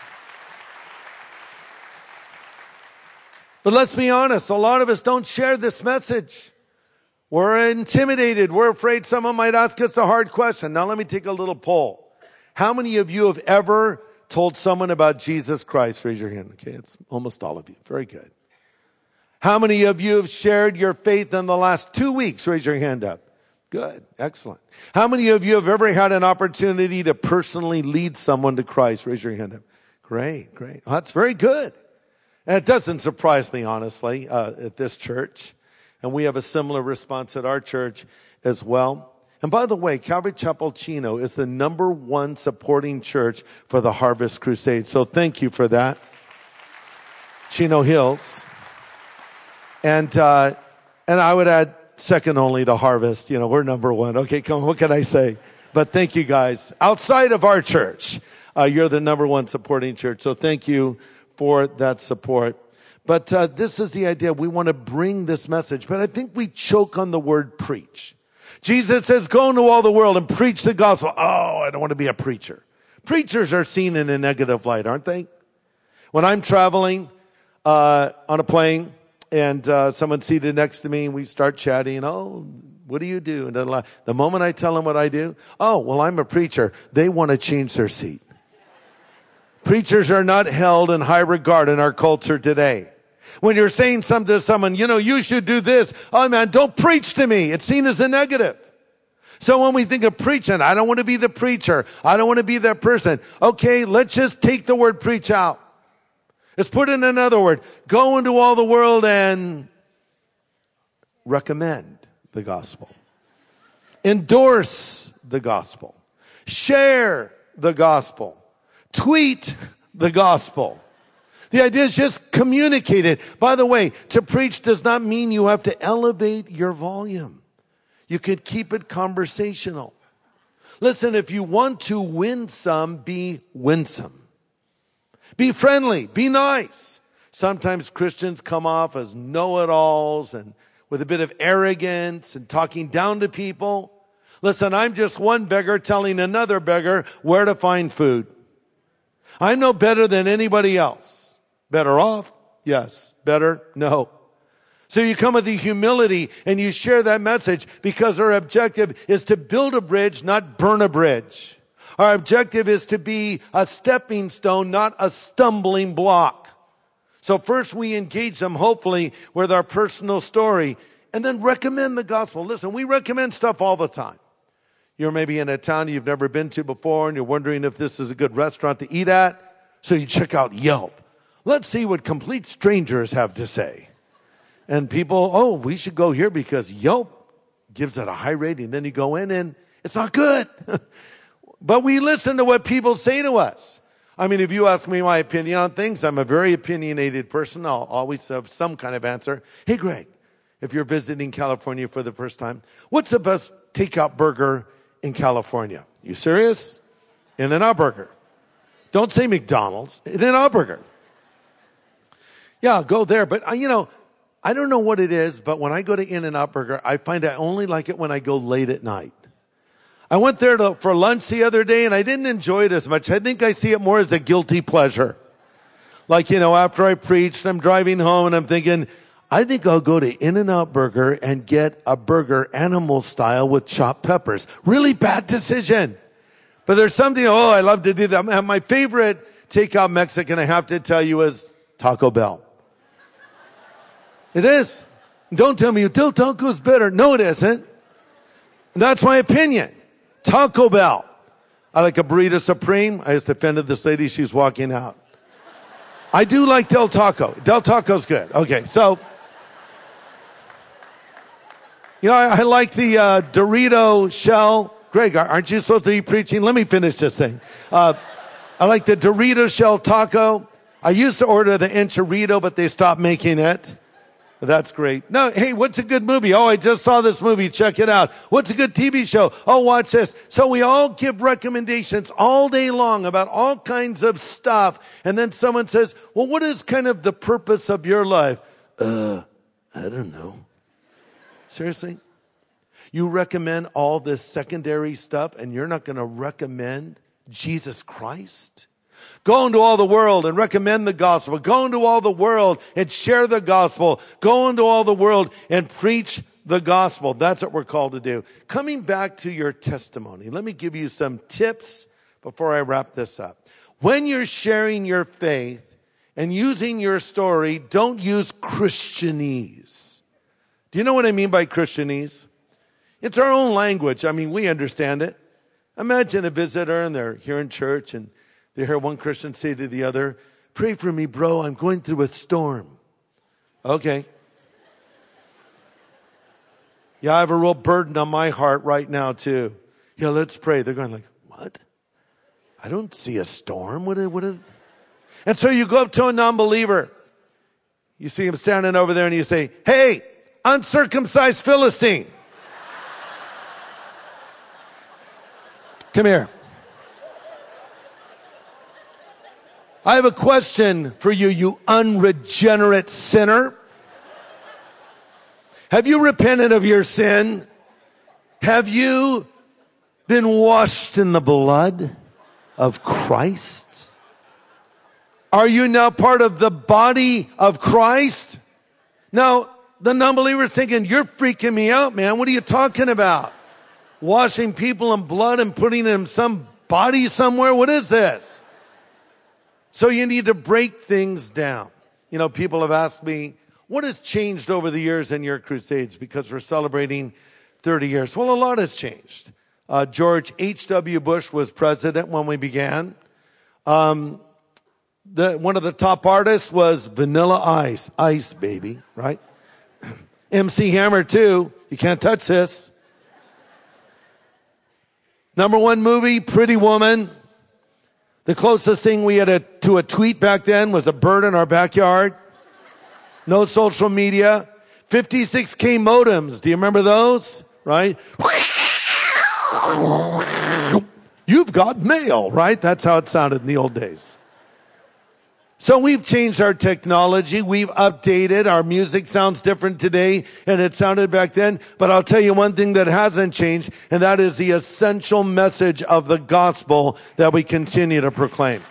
But let's be honest, a lot of us don't share this message. We're intimidated. We're afraid someone might ask us a hard question. Now let me take a little poll. How many of you have ever told someone about Jesus Christ? Raise your hand. Okay, it's almost all of you. Very good. How many of you have shared your faith in the last 2 weeks? Raise your hand up. Good. Excellent. How many of you have ever had an opportunity to personally lead someone to Christ? Raise your hand up. Great, great. Well, that's very good. And it doesn't surprise me, honestly, at this church. And we have a similar response at our church as well. And by the way, Calvary Chapel Chino is the #1 supporting church for the Harvest Crusade. So thank you for that. Chino Hills. And I would add second only to Harvest. You know, we're #1. Okay, come on, what can I say? But thank you guys. Outside of our church, you're the #1 supporting church. So thank you for that support. But this is the idea. We want to bring this message. But I think we choke on the word preach. Jesus says, go into all the world and preach the gospel. Oh, I don't want to be a preacher. Preachers are seen in a negative light, aren't they? When I'm traveling on a plane and someone's seated next to me and we start chatting, oh, what do you do? And the moment I tell them what I do, oh, well, I'm a preacher. They want to change their seat. Preachers are not held in high regard in our culture today. When you're saying something to someone, you know, you should do this. Oh man, don't preach to me. It's seen as a negative. So when we think of preaching, I don't want to be the preacher. I don't want to be that person. Okay, let's just take the word preach out. Let's put in another word. Go into all the world and recommend the gospel. Endorse the gospel. Share the gospel. Tweet the gospel. The idea is just communicate it. By the way, to preach does not mean you have to elevate your volume. You could keep it conversational. Listen, if you want to win some, be winsome. Be friendly. Be nice. Sometimes Christians come off as know-it-alls and with a bit of arrogance and talking down to people. Listen, I'm just one beggar telling another beggar where to find food. I know better than anybody else. Better off? Yes. Better? No. So you come with the humility and you share that message because our objective is to build a bridge, not burn a bridge. Our objective is to be a stepping stone, not a stumbling block. So first we engage them, hopefully, with our personal story and then recommend the gospel. Listen, we recommend stuff all the time. You're maybe in a town you've never been to before and you're wondering if this is a good restaurant to eat at. So you check out Yelp. Let's see what complete strangers have to say. And people, oh, we should go here because Yelp gives it a high rating. Then you go in and it's not good. But we listen to what people say to us. I mean, if you ask me my opinion on things, I'm a very opinionated person. I'll always have some kind of answer. Hey, Greg, if you're visiting California for the first time, what's the best takeout burger in California? You serious? In-N-Out Burger. Don't say McDonald's. In-N-Out Burger. Yeah, go there. But, I don't know what it is, but when I go to In-N-Out Burger, I find I only like it when I go late at night. I went there for lunch the other day, and I didn't enjoy it as much. I think I see it more as a guilty pleasure. Like, after I preached, I'm driving home, and I'm thinking, I think I'll go to In-N-Out Burger and get a burger animal style with chopped peppers. Really bad decision. But there's something, I love to do that. My favorite takeout Mexican, I have to tell you, is Taco Bell. It is. Don't tell me Del Taco's better. No, it isn't. That's my opinion. Taco Bell. I like a burrito supreme. I just offended this lady. She's walking out. I do like Del Taco. Del Taco's good. Okay, so, I like the Dorito shell. Greg, aren't you supposed to be preaching? Let me finish this thing. I like the Dorito shell taco. I used to order the enchilada, but they stopped making it. That's great. No, hey, what's a good movie? Oh, I just saw this movie. Check it out. What's a good TV show? Oh, watch this. So we all give recommendations all day long about all kinds of stuff. And then someone says, well, what is kind of the purpose of your life? I don't know. Seriously? You recommend all this secondary stuff and you're not going to recommend Jesus Christ? Go into all the world and recommend the gospel. Go into all the world and share the gospel. Go into all the world and preach the gospel. That's what we're called to do. Coming back to your testimony, let me give you some tips before I wrap this up. When you're sharing your faith and using your story, don't use Christianese. Do you know what I mean by Christianese? It's our own language. I mean, we understand it. Imagine a visitor and they're here in church and they hear one Christian say to the other, pray for me, bro. I'm going through a storm. Okay. Yeah, I have a real burden on my heart right now too. Yeah, let's pray. They're going like, what? I don't see a storm. What? And so you go up to a non-believer. You see him standing over there and you say, hey, uncircumcised Philistine. Come here. I have a question for you, you unregenerate sinner. Have you repented of your sin? Have you been washed in the blood of Christ? Are you now part of the body of Christ? Now, the non-believer is thinking, you're freaking me out, man. What are you talking about? Washing people in blood and putting them in some body somewhere? What is this? So you need to break things down. You know, people have asked me, what has changed over the years in your crusades? Because we're celebrating 30 years. Well, a lot has changed. George H.W. Bush was president when we began. One of the top artists was Vanilla Ice. Ice, baby, right? MC Hammer, too. You can't touch this. Number one movie, Pretty Woman. The closest thing we had to a tweet back then was a bird in our backyard. No social media. 56K modems. Do you remember those? Right? You've got mail, right? That's how it sounded in the old days. So we've changed our technology. We've updated. Our music sounds different today and it sounded back then. But I'll tell you one thing that hasn't changed, and that is the essential message of the gospel that we continue to proclaim.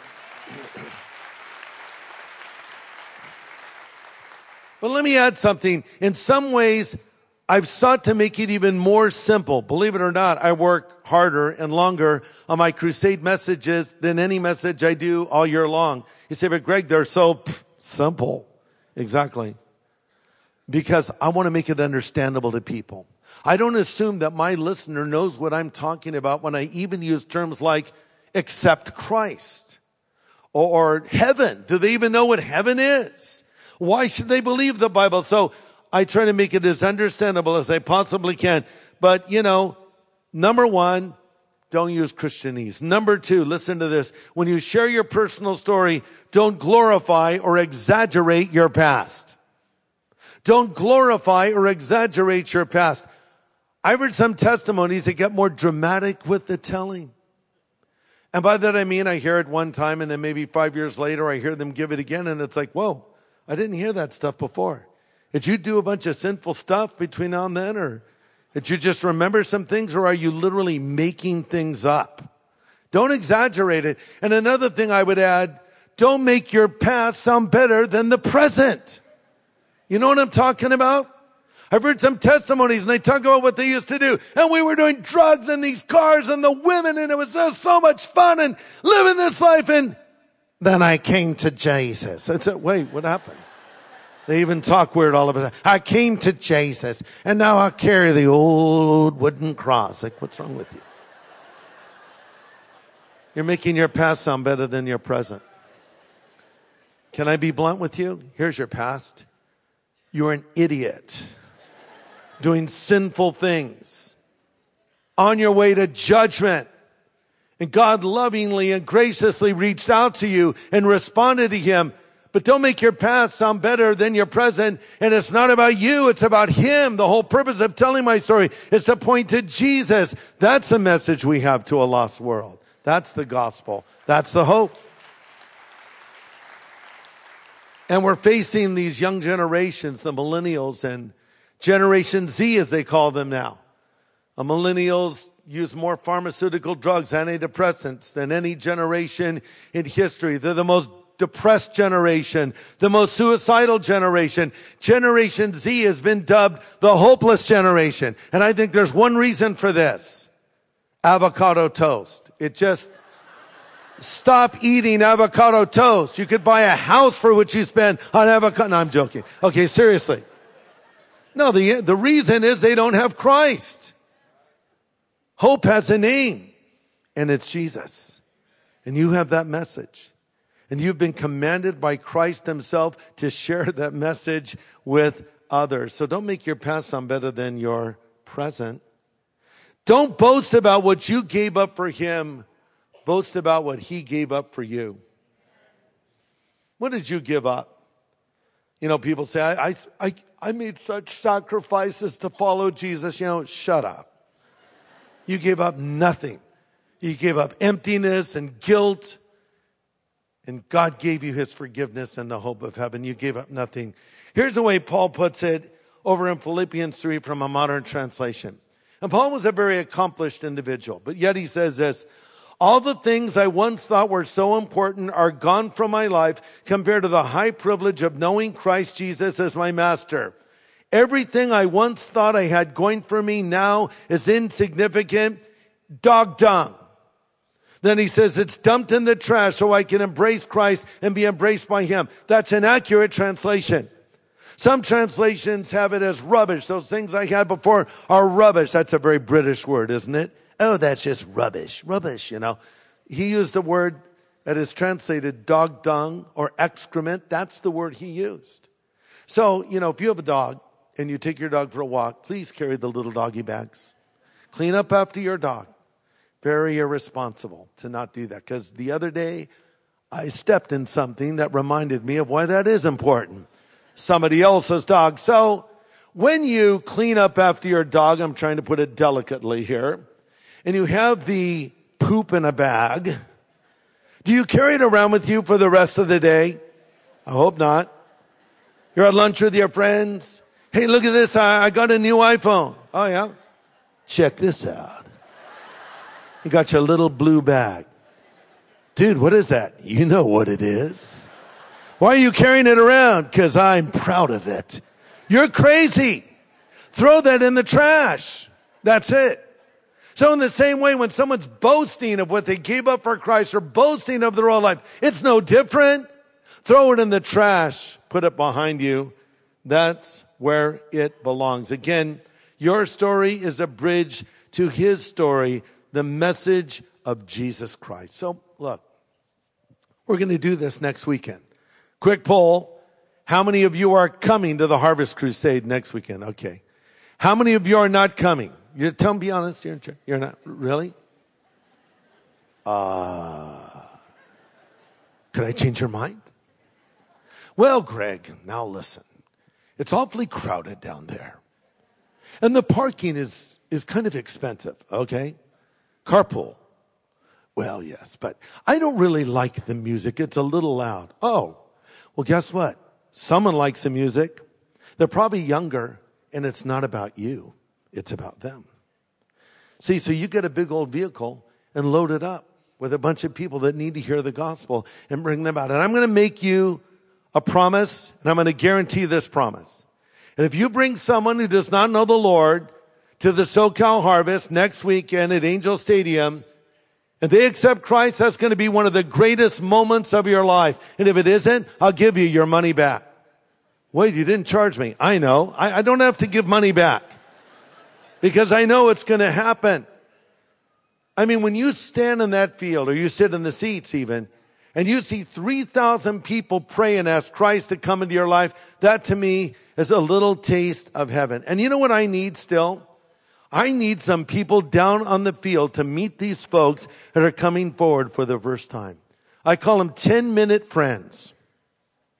But let me add something. In some ways, I've sought to make it even more simple. Believe it or not, I work harder and longer on my crusade messages than any message I do all year long. You say, but Greg, they're so simple. Exactly. Because I want to make it understandable to people. I don't assume that my listener knows what I'm talking about when I even use terms like accept Christ or heaven. Do they even know what heaven is? Why should they believe the Bible? So I try to make it as understandable as I possibly can. But, you know, number one, don't use Christianese. Number two, listen to this. When you share your personal story, don't glorify or exaggerate your past. Don't glorify or exaggerate your past. I've heard some testimonies that get more dramatic with the telling. And by that I mean I hear it one time and then maybe 5 years later I hear them give it again and it's like, whoa, I didn't hear that stuff before. Did you do a bunch of sinful stuff between now and then, or did you just remember some things, or are you literally making things up? Don't exaggerate it. And another thing I would add, don't make your past sound better than the present. You know what I'm talking about? I've heard some testimonies and they talk about what they used to do. And we were doing drugs in these cars and the women, and it was so much fun and living this life. And then I came to Jesus. I said, wait, what happened? They even talk weird all of a sudden. I came to Jesus, and now I carry the old wooden cross. Like, what's wrong with you? You're making your past sound better than your present. Can I be blunt with you? Here's your past. You're an idiot doing sinful things on your way to judgment. And God lovingly and graciously reached out to you and responded to him. But don't make your past sound better than your present. And it's not about you. It's about him. The whole purpose of telling my story is to point to Jesus. That's the message we have to a lost world. That's the gospel. That's the hope. And we're facing these young generations, the millennials and Generation Z, as they call them now. Millennials use more pharmaceutical drugs, antidepressants, than any generation in history. They're the most depressed generation, the most suicidal generation. Generation Z has been dubbed the hopeless generation. And I think there's one reason for this. Avocado toast. Stop eating avocado toast. You could buy a house for what you spend on avocado. No, I'm joking. Okay, seriously. No, the reason is they don't have Christ. Hope has a name, and it's Jesus. And you have that message. And you've been commanded by Christ himself to share that message with others. So don't make your past sound better than your present. Don't boast about what you gave up for him. Boast about what he gave up for you. What did you give up? You know, people say, I made such sacrifices to follow Jesus. You know, shut up. You gave up nothing. You gave up emptiness and guilt. And God gave you his forgiveness and the hope of heaven. You gave up nothing. Here's the way Paul puts it over in Philippians 3 from a modern translation. And Paul was a very accomplished individual. But yet he says this, all the things I once thought were so important are gone from my life compared to the high privilege of knowing Christ Jesus as my master. Everything I once thought I had going for me now is insignificant, dog dung. Then he says it's dumped in the trash so I can embrace Christ and be embraced by him. That's an accurate translation. Some translations have it as rubbish. Those things I had before are rubbish. That's a very British word, isn't it? Oh, that's just rubbish. Rubbish, you know. He used a word that is translated dog dung or excrement. That's the word he used. So, you know, if you have a dog and you take your dog for a walk, please carry the little doggy bags. Clean up after your dog. Very irresponsible to not do that. Because the other day, I stepped in something that reminded me of why that is important. Somebody else's dog. So, when you clean up after your dog, I'm trying to put it delicately here, and you have the poop in a bag, do you carry it around with you for the rest of the day? I hope not. You're at lunch with your friends. Hey, look at this. I got a new iPhone. Oh, yeah? Check this out. You got your little blue bag. Dude, what is that? You know what it is. Why are you carrying it around? Because I'm proud of it. You're crazy. Throw that in the trash. That's it. So in the same way, when someone's boasting of what they gave up for Christ or boasting of their own life, it's no different. Throw it in the trash. Put it behind you. That's where it belongs. Again, your story is a bridge to his story, the message of Jesus Christ. So look, we're going to do this next weekend. Quick poll. How many of you are coming to the Harvest Crusade next weekend? Okay. How many of you are not coming? Tell me, be honest. You're not? Really? Could I change your mind? Well, Greg, now listen. It's awfully crowded down there. And the parking is kind of expensive, okay? Carpool. Well, yes, but I don't really like the music. It's a little loud. Oh, well, guess what? Someone likes the music. They're probably younger, and it's not about you. It's about them. See, so you get a big old vehicle and load it up with a bunch of people that need to hear the gospel and bring them out. And I'm going to make you a promise, and I'm going to guarantee this promise. And if you bring someone who does not know the Lord to the SoCal Harvest next weekend at Angel Stadium, and they accept Christ, that's going to be one of the greatest moments of your life. And if it isn't, I'll give you your money back. Wait, you didn't charge me. I know. I don't have to give money back because I know it's going to happen. I mean, when you stand in that field or you sit in the seats even, and you see 3,000 people pray and ask Christ to come into your life, that to me is a little taste of heaven. And you know what I need still? I need some people down on the field to meet these folks that are coming forward for the first time. I call them 10-minute friends.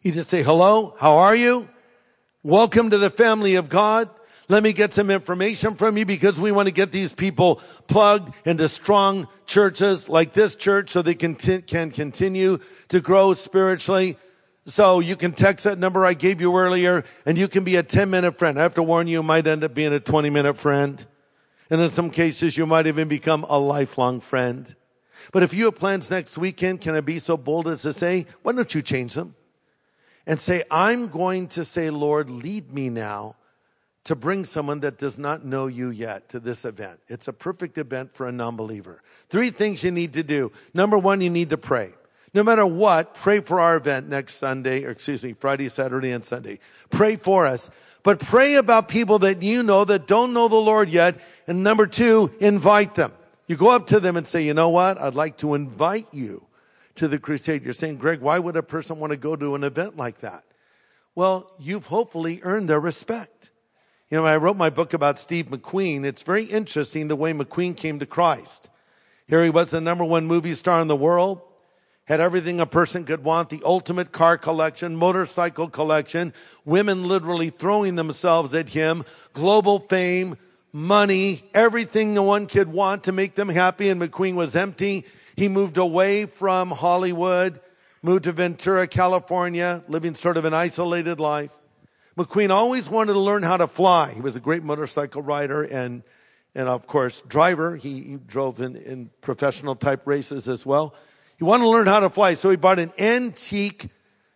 You just say, hello, how are you? Welcome to the family of God. Let me get some information from you because we want to get these people plugged into strong churches like this church so they can continue to grow spiritually. So you can text that number I gave you earlier and you can be a 10-minute friend. I have to warn you, you might end up being a 20-minute friend. And in some cases, you might even become a lifelong friend. But if you have plans next weekend, can I be so bold as to say, why don't you change them? And say, I'm going to say, Lord, lead me now to bring someone that does not know you yet to this event. It's a perfect event for a non-believer. 3 things you need to do. Number 1, you need to pray. No matter what, pray for our event next Friday, Saturday, and Sunday. Pray for us. But pray about people that you know that don't know the Lord yet. And number 2, invite them. You go up to them and say, you know what? I'd like to invite you to the crusade. You're saying, Greg, why would a person want to go to an event like that? Well, you've hopefully earned their respect. You know, when I wrote my book about Steve McQueen, it's very interesting the way McQueen came to Christ. Here he was the number 1 movie star in the world, had everything a person could want, the ultimate car collection, motorcycle collection, women literally throwing themselves at him, global fame, money, everything the one could want to make them happy, and McQueen was empty. He moved away from Hollywood, moved to Ventura, California, living sort of an isolated life. McQueen always wanted to learn how to fly. He was a great motorcycle rider and of course, driver. He drove in professional type races as well. He wanted to learn how to fly, so he bought an antique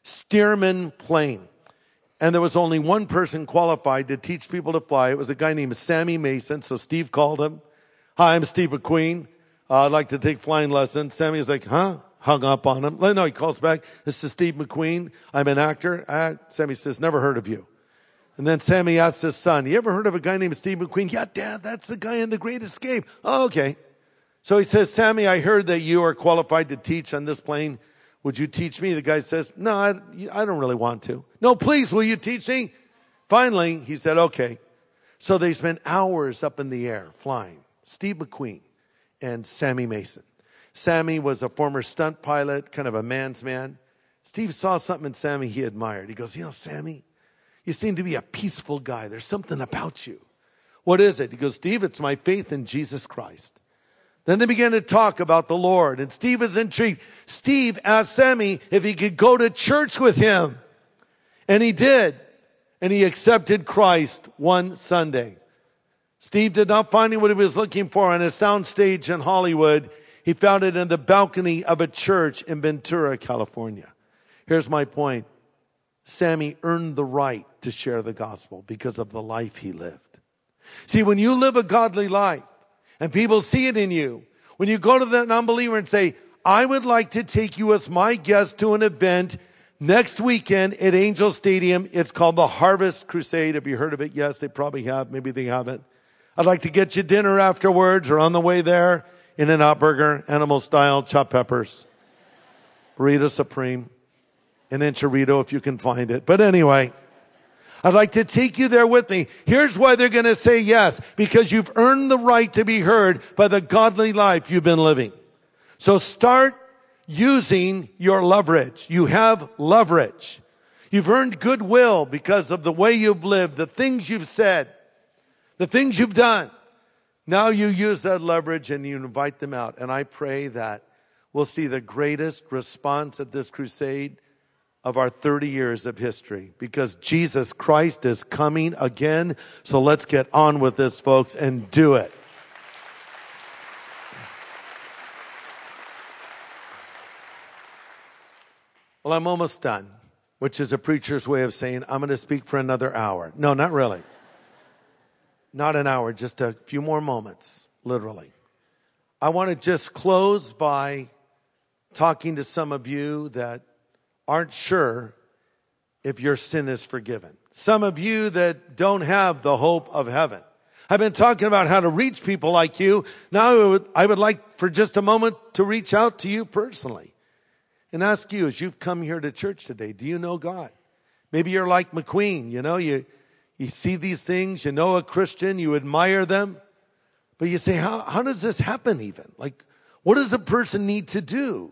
Stearman plane. And there was only one person qualified to teach people to fly. It was a guy named Sammy Mason. So Steve called him. Hi, I'm Steve McQueen. I'd like to take flying lessons. Sammy was like, huh? Hung up on him. No, he calls back. This is Steve McQueen. I'm an actor. Sammy says, never heard of you. And then Sammy asks his son, you ever heard of a guy named Steve McQueen? Yeah, Dad, that's the guy in The Great Escape. Oh, okay. So he says, Sammy, I heard that you are qualified to teach on this plane. Would you teach me? The guy says, no, I don't really want to. No, please, will you teach me? Finally, he said, okay. So they spent hours up in the air flying. Steve McQueen and Sammy Mason. Sammy was a former stunt pilot, kind of a man's man. Steve saw something in Sammy he admired. He goes, you know, Sammy, you seem to be a peaceful guy. There's something about you. What is it? He goes, Steve, it's my faith in Jesus Christ. Then they began to talk about the Lord, and Steve is intrigued. Steve asked Sammy if he could go to church with him. And he did. And he accepted Christ one Sunday. Steve did not find what he was looking for on a soundstage in Hollywood. He found it in the balcony of a church in Ventura, California. Here's my point. Sammy earned the right to share the gospel because of the life he lived. See, when you live a godly life and people see it in you, when you go to that unbeliever and say, I would like to take you as my guest to an event next weekend at Angel Stadium. It's called the Harvest Crusade. Have you heard of it? Yes, they probably have. Maybe they haven't. I'd like to get you dinner afterwards or on the way there. In-N-Out Burger, animal style, chopped peppers, burrito supreme, an enchilada if you can find it. But anyway, I'd like to take you there with me. Here's why they're going to say yes. Because you've earned the right to be heard by the godly life you've been living. So start using your leverage. You have leverage. You've earned goodwill because of the way you've lived, the things you've said, the things you've done. Now you use that leverage and you invite them out. And I pray that we'll see the greatest response at this crusade of our 30 years of history, because Jesus Christ is coming again. So let's get on with this, folks, and do it. Well, I'm almost done, which is a preacher's way of saying I'm going to speak for another hour. No, not really. Not an hour, just a few more moments, literally. I want to just close by talking to some of you that aren't sure if your sin is forgiven. Some of you that don't have the hope of heaven. I've been talking about how to reach people like you. Now I would like for just a moment to reach out to you personally and ask you, as you've come here to church today, do you know God? Maybe you're like McQueen, you see these things, you know a Christian, you admire them, but you say, how does this happen even? Like, what does a person need to do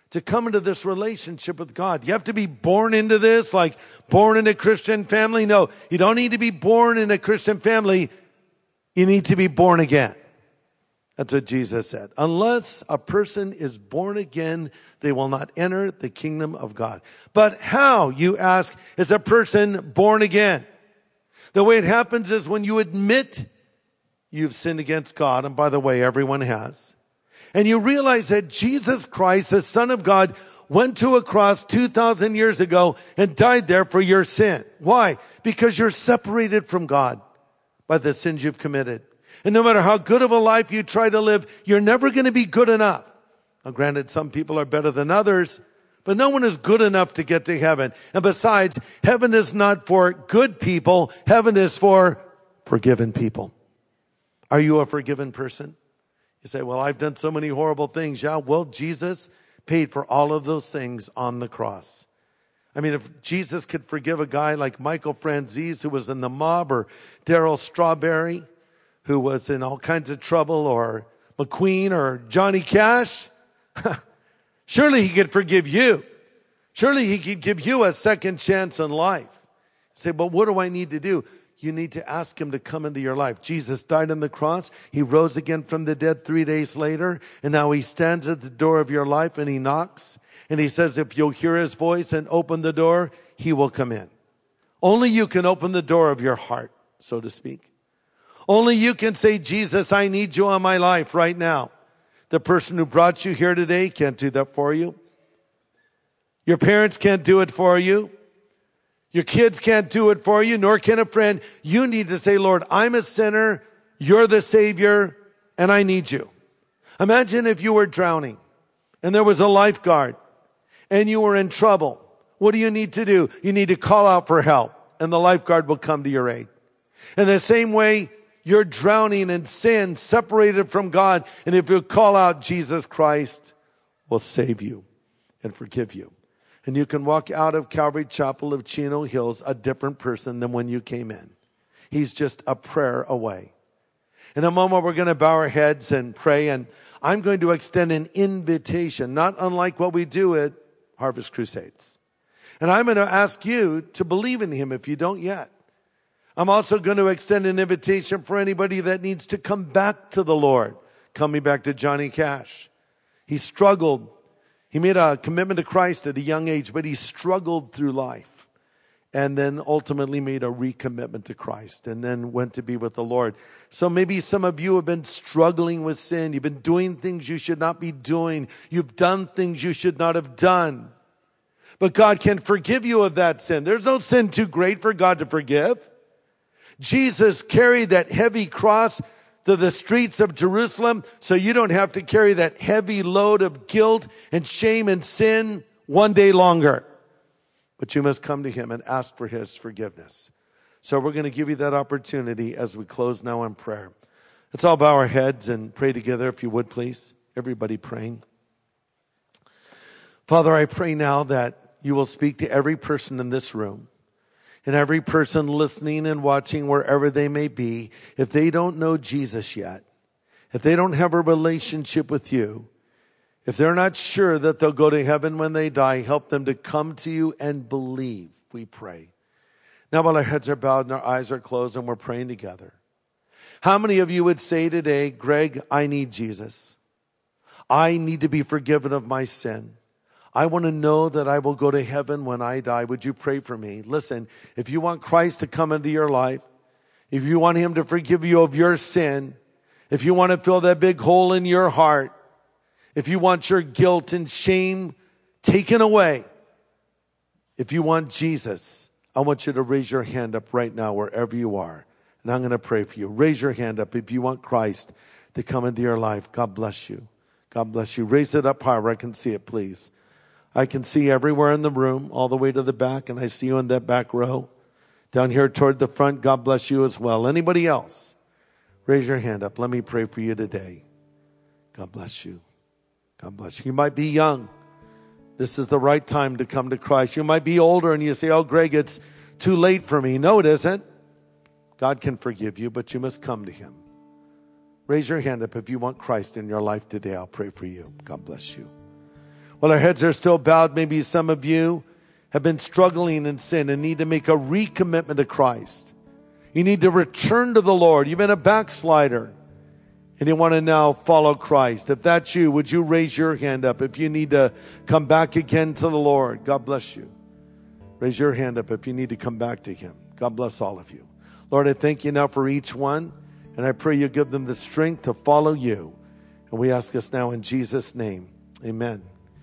to come into this relationship with God. You have to be born into this, like born in a Christian family. No, you don't need to be born in a Christian family. You need to be born again. That's what Jesus said. Unless a person is born again, they will not enter the kingdom of God. But how, you ask, is a person born again? The way it happens is when you admit you've sinned against God, and by the way, everyone has, and you realize that Jesus Christ, the Son of God, went to a cross 2,000 years ago and died there for your sin. Why? Because you're separated from God by the sins you've committed. And no matter how good of a life you try to live, you're never going to be good enough. Now, granted, some people are better than others, but no one is good enough to get to heaven. And besides, heaven is not for good people. Heaven is for forgiven people. Are you a forgiven person? You say, well, I've done so many horrible things. Yeah, well, Jesus paid for all of those things on the cross. I mean, if Jesus could forgive a guy like Michael Franzese, who was in the mob, or Darryl Strawberry, who was in all kinds of trouble, or McQueen, or Johnny Cash, surely he could forgive you. Surely he could give you a second chance in life. You say, but what do I need to do? You need to ask him to come into your life. Jesus died on the cross. He rose again from the dead 3 days later. And now he stands at the door of your life and he knocks. And he says, if you'll hear his voice and open the door, he will come in. Only you can open the door of your heart, so to speak. Only you can say, Jesus, I need you in my life right now. The person who brought you here today can't do that for you. Your parents can't do it for you. Your kids can't do it for you, nor can a friend. You need to say, Lord, I'm a sinner, you're the Savior, and I need you. Imagine if you were drowning and there was a lifeguard and you were in trouble. What do you need to do? You need to call out for help, and the lifeguard will come to your aid. In the same way, you're drowning in sin, separated from God, and if you call out, Jesus Christ will save you and forgive you. And you can walk out of Calvary Chapel of Chino Hills a different person than when you came in. He's just a prayer away. In a moment, we're going to bow our heads and pray, and I'm going to extend an invitation, not unlike what we do at Harvest Crusades. And I'm going to ask you to believe in him if you don't yet. I'm also going to extend an invitation for anybody that needs to come back to the Lord. Coming back to Johnny Cash. He struggled. He made a commitment to Christ at a young age, but he struggled through life and then ultimately made a recommitment to Christ and then went to be with the Lord. So maybe some of you have been struggling with sin. You've been doing things you should not be doing. You've done things you should not have done. But God can forgive you of that sin. There's no sin too great for God to forgive. Jesus carried that heavy cross to the streets of Jerusalem so you don't have to carry that heavy load of guilt and shame and sin one day longer. But you must come to him and ask for his forgiveness. So we're going to give you that opportunity as we close now in prayer. Let's all bow our heads and pray together, if you would, please. Everybody praying. Father, I pray now that you will speak to every person in this room. And every person listening and watching wherever they may be, if they don't know Jesus yet, if they don't have a relationship with you, if they're not sure that they'll go to heaven when they die, help them to come to you and believe, we pray. Now while our heads are bowed and our eyes are closed and we're praying together, how many of you would say today, Greg, I need Jesus. I need to be forgiven of my sin. I want to know that I will go to heaven when I die. Would you pray for me? Listen, if you want Christ to come into your life, if you want him to forgive you of your sin, if you want to fill that big hole in your heart, if you want your guilt and shame taken away, if you want Jesus, I want you to raise your hand up right now wherever you are. And I'm going to pray for you. Raise your hand up if you want Christ to come into your life. God bless you. God bless you. Raise it up higher. I can see it, please. I can see everywhere in the room, all the way to the back, and I see you in that back row. Down here toward the front, God bless you as well. Anybody else? Raise your hand up. Let me pray for you today. God bless you. God bless you. You might be young. This is the right time to come to Christ. You might be older and you say, oh, Greg, it's too late for me. No, it isn't. God can forgive you, but you must come to him. Raise your hand up if you want Christ in your life today. I'll pray for you. God bless you. While our heads are still bowed, maybe some of you have been struggling in sin and need to make a recommitment to Christ. You need to return to the Lord. You've been a backslider and you want to now follow Christ. If that's you, would you raise your hand up if you need to come back again to the Lord? God bless you. Raise your hand up if you need to come back to Him. God bless all of you. Lord, I thank you now for each one, and I pray you give them the strength to follow you. And we ask this now in Jesus' name. Amen.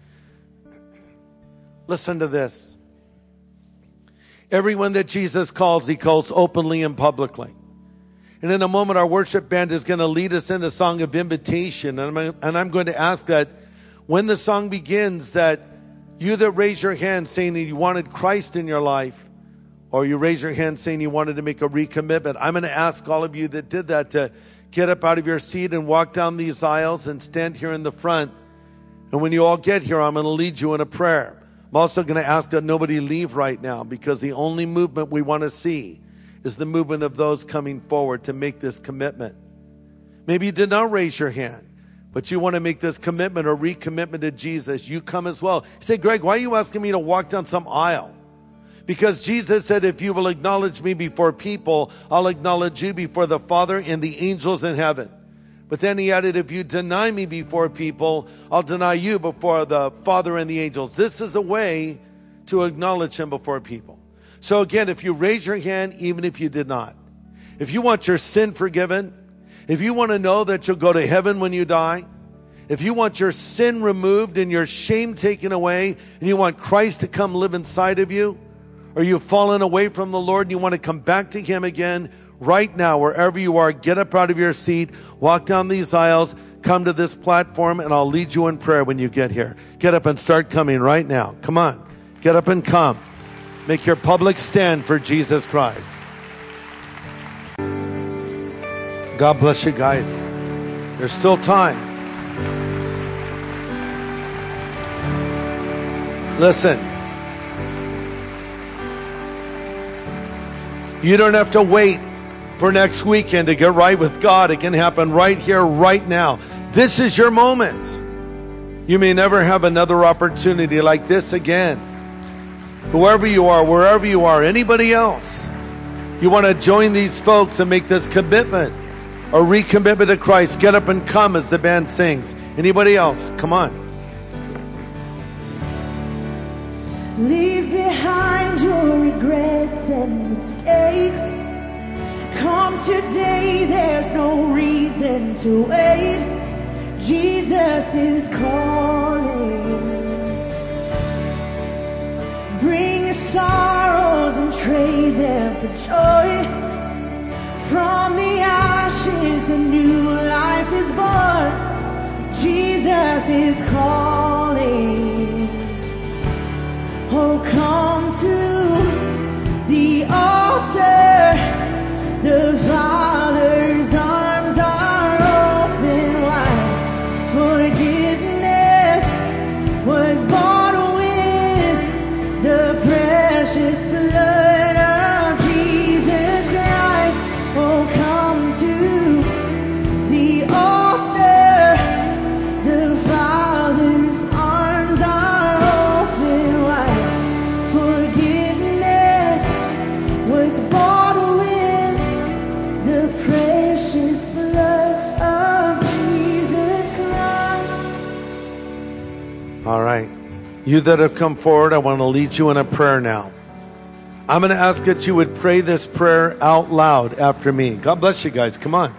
Listen to this. Everyone that Jesus calls, He calls openly and publicly. And in a moment, our worship band is going to lead us in a song of invitation. And I'm going to ask that when the song begins, that you that raise your hand saying that you wanted Christ in your life, or you raise your hand saying you wanted to make a recommitment, I'm going to ask all of you that did that to get up out of your seat and walk down these aisles and stand here in the front. And when you all get here, I'm going to lead you in a prayer. I'm also going to ask that nobody leave right now, because the only movement we want to see is the movement of those coming forward to make this commitment. Maybe you did not raise your hand, but you want to make this commitment or recommitment to Jesus. You come as well. You say, Greg, why are you asking me to walk down some aisle? Because Jesus said, if you will acknowledge me before people, I'll acknowledge you before the Father and the angels in heaven. But then He added, if you deny me before people, I'll deny you before the Father and the angels. This is a way to acknowledge Him before people. So again, if you raise your hand, even if you did not, if you want your sin forgiven, if you want to know that you'll go to heaven when you die, if you want your sin removed and your shame taken away, and you want Christ to come live inside of you, or you've fallen away from the Lord and you want to come back to Him again, right now, wherever you are, get up out of your seat, walk down these aisles, come to this platform, and I'll lead you in prayer when you get here. Get up and start coming right now. Come on. Get up and come. Make your public stand for Jesus Christ. God bless you guys. There's still time. Listen. You don't have to wait for next weekend to get right with God. It can happen right here, right now. This is your moment. You may never have another opportunity like this again. Whoever you are, wherever you are, anybody else, you want to join these folks and make this commitment or recommitment to Christ, get up and come as the band sings. Anybody else? Come on. Leave behind your regrets and mistakes. Come today, there's no reason to wait. Jesus is calling. Bring your sorrows and trade them for joy. From the ashes a new life is born. Jesus is calling. Oh, come to the altar. The Father's arms are open wide. Forgiveness was bought with the precious blood of Jesus Christ. Oh, come to the altar. The Father's arms are open wide. Forgiveness was bought with the precious blood of Jesus Christ. All right. You that have come forward, I want to lead you in a prayer now. I'm going to ask that you would pray this prayer out loud after me. God bless you guys. Come on.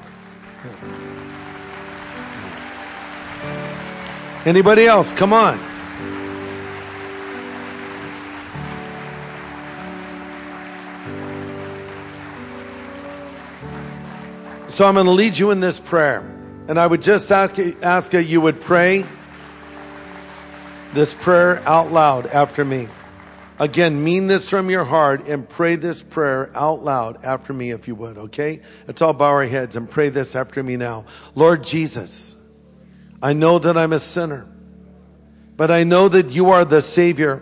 Anybody else? Come on. So I'm going to lead you in this prayer. And I would just ask that you would pray this prayer out loud after me. Again, mean this from your heart and pray this prayer out loud after me if you would, okay? Let's all bow our heads and pray this after me now. Lord Jesus, I know that I'm a sinner, but I know that you are the Savior.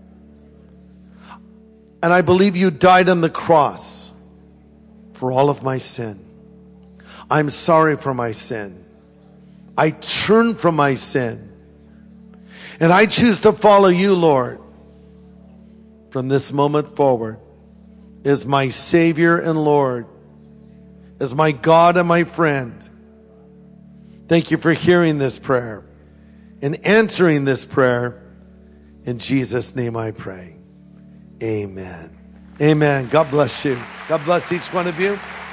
And I believe you died on the cross for all of my sin. I'm sorry for my sin. I turn from my sin. And I choose to follow you, Lord, from this moment forward, as my Savior and Lord, as my God and my friend. Thank you for hearing this prayer and answering this prayer. In Jesus' name I pray. Amen. Amen. God bless you. God bless each one of you.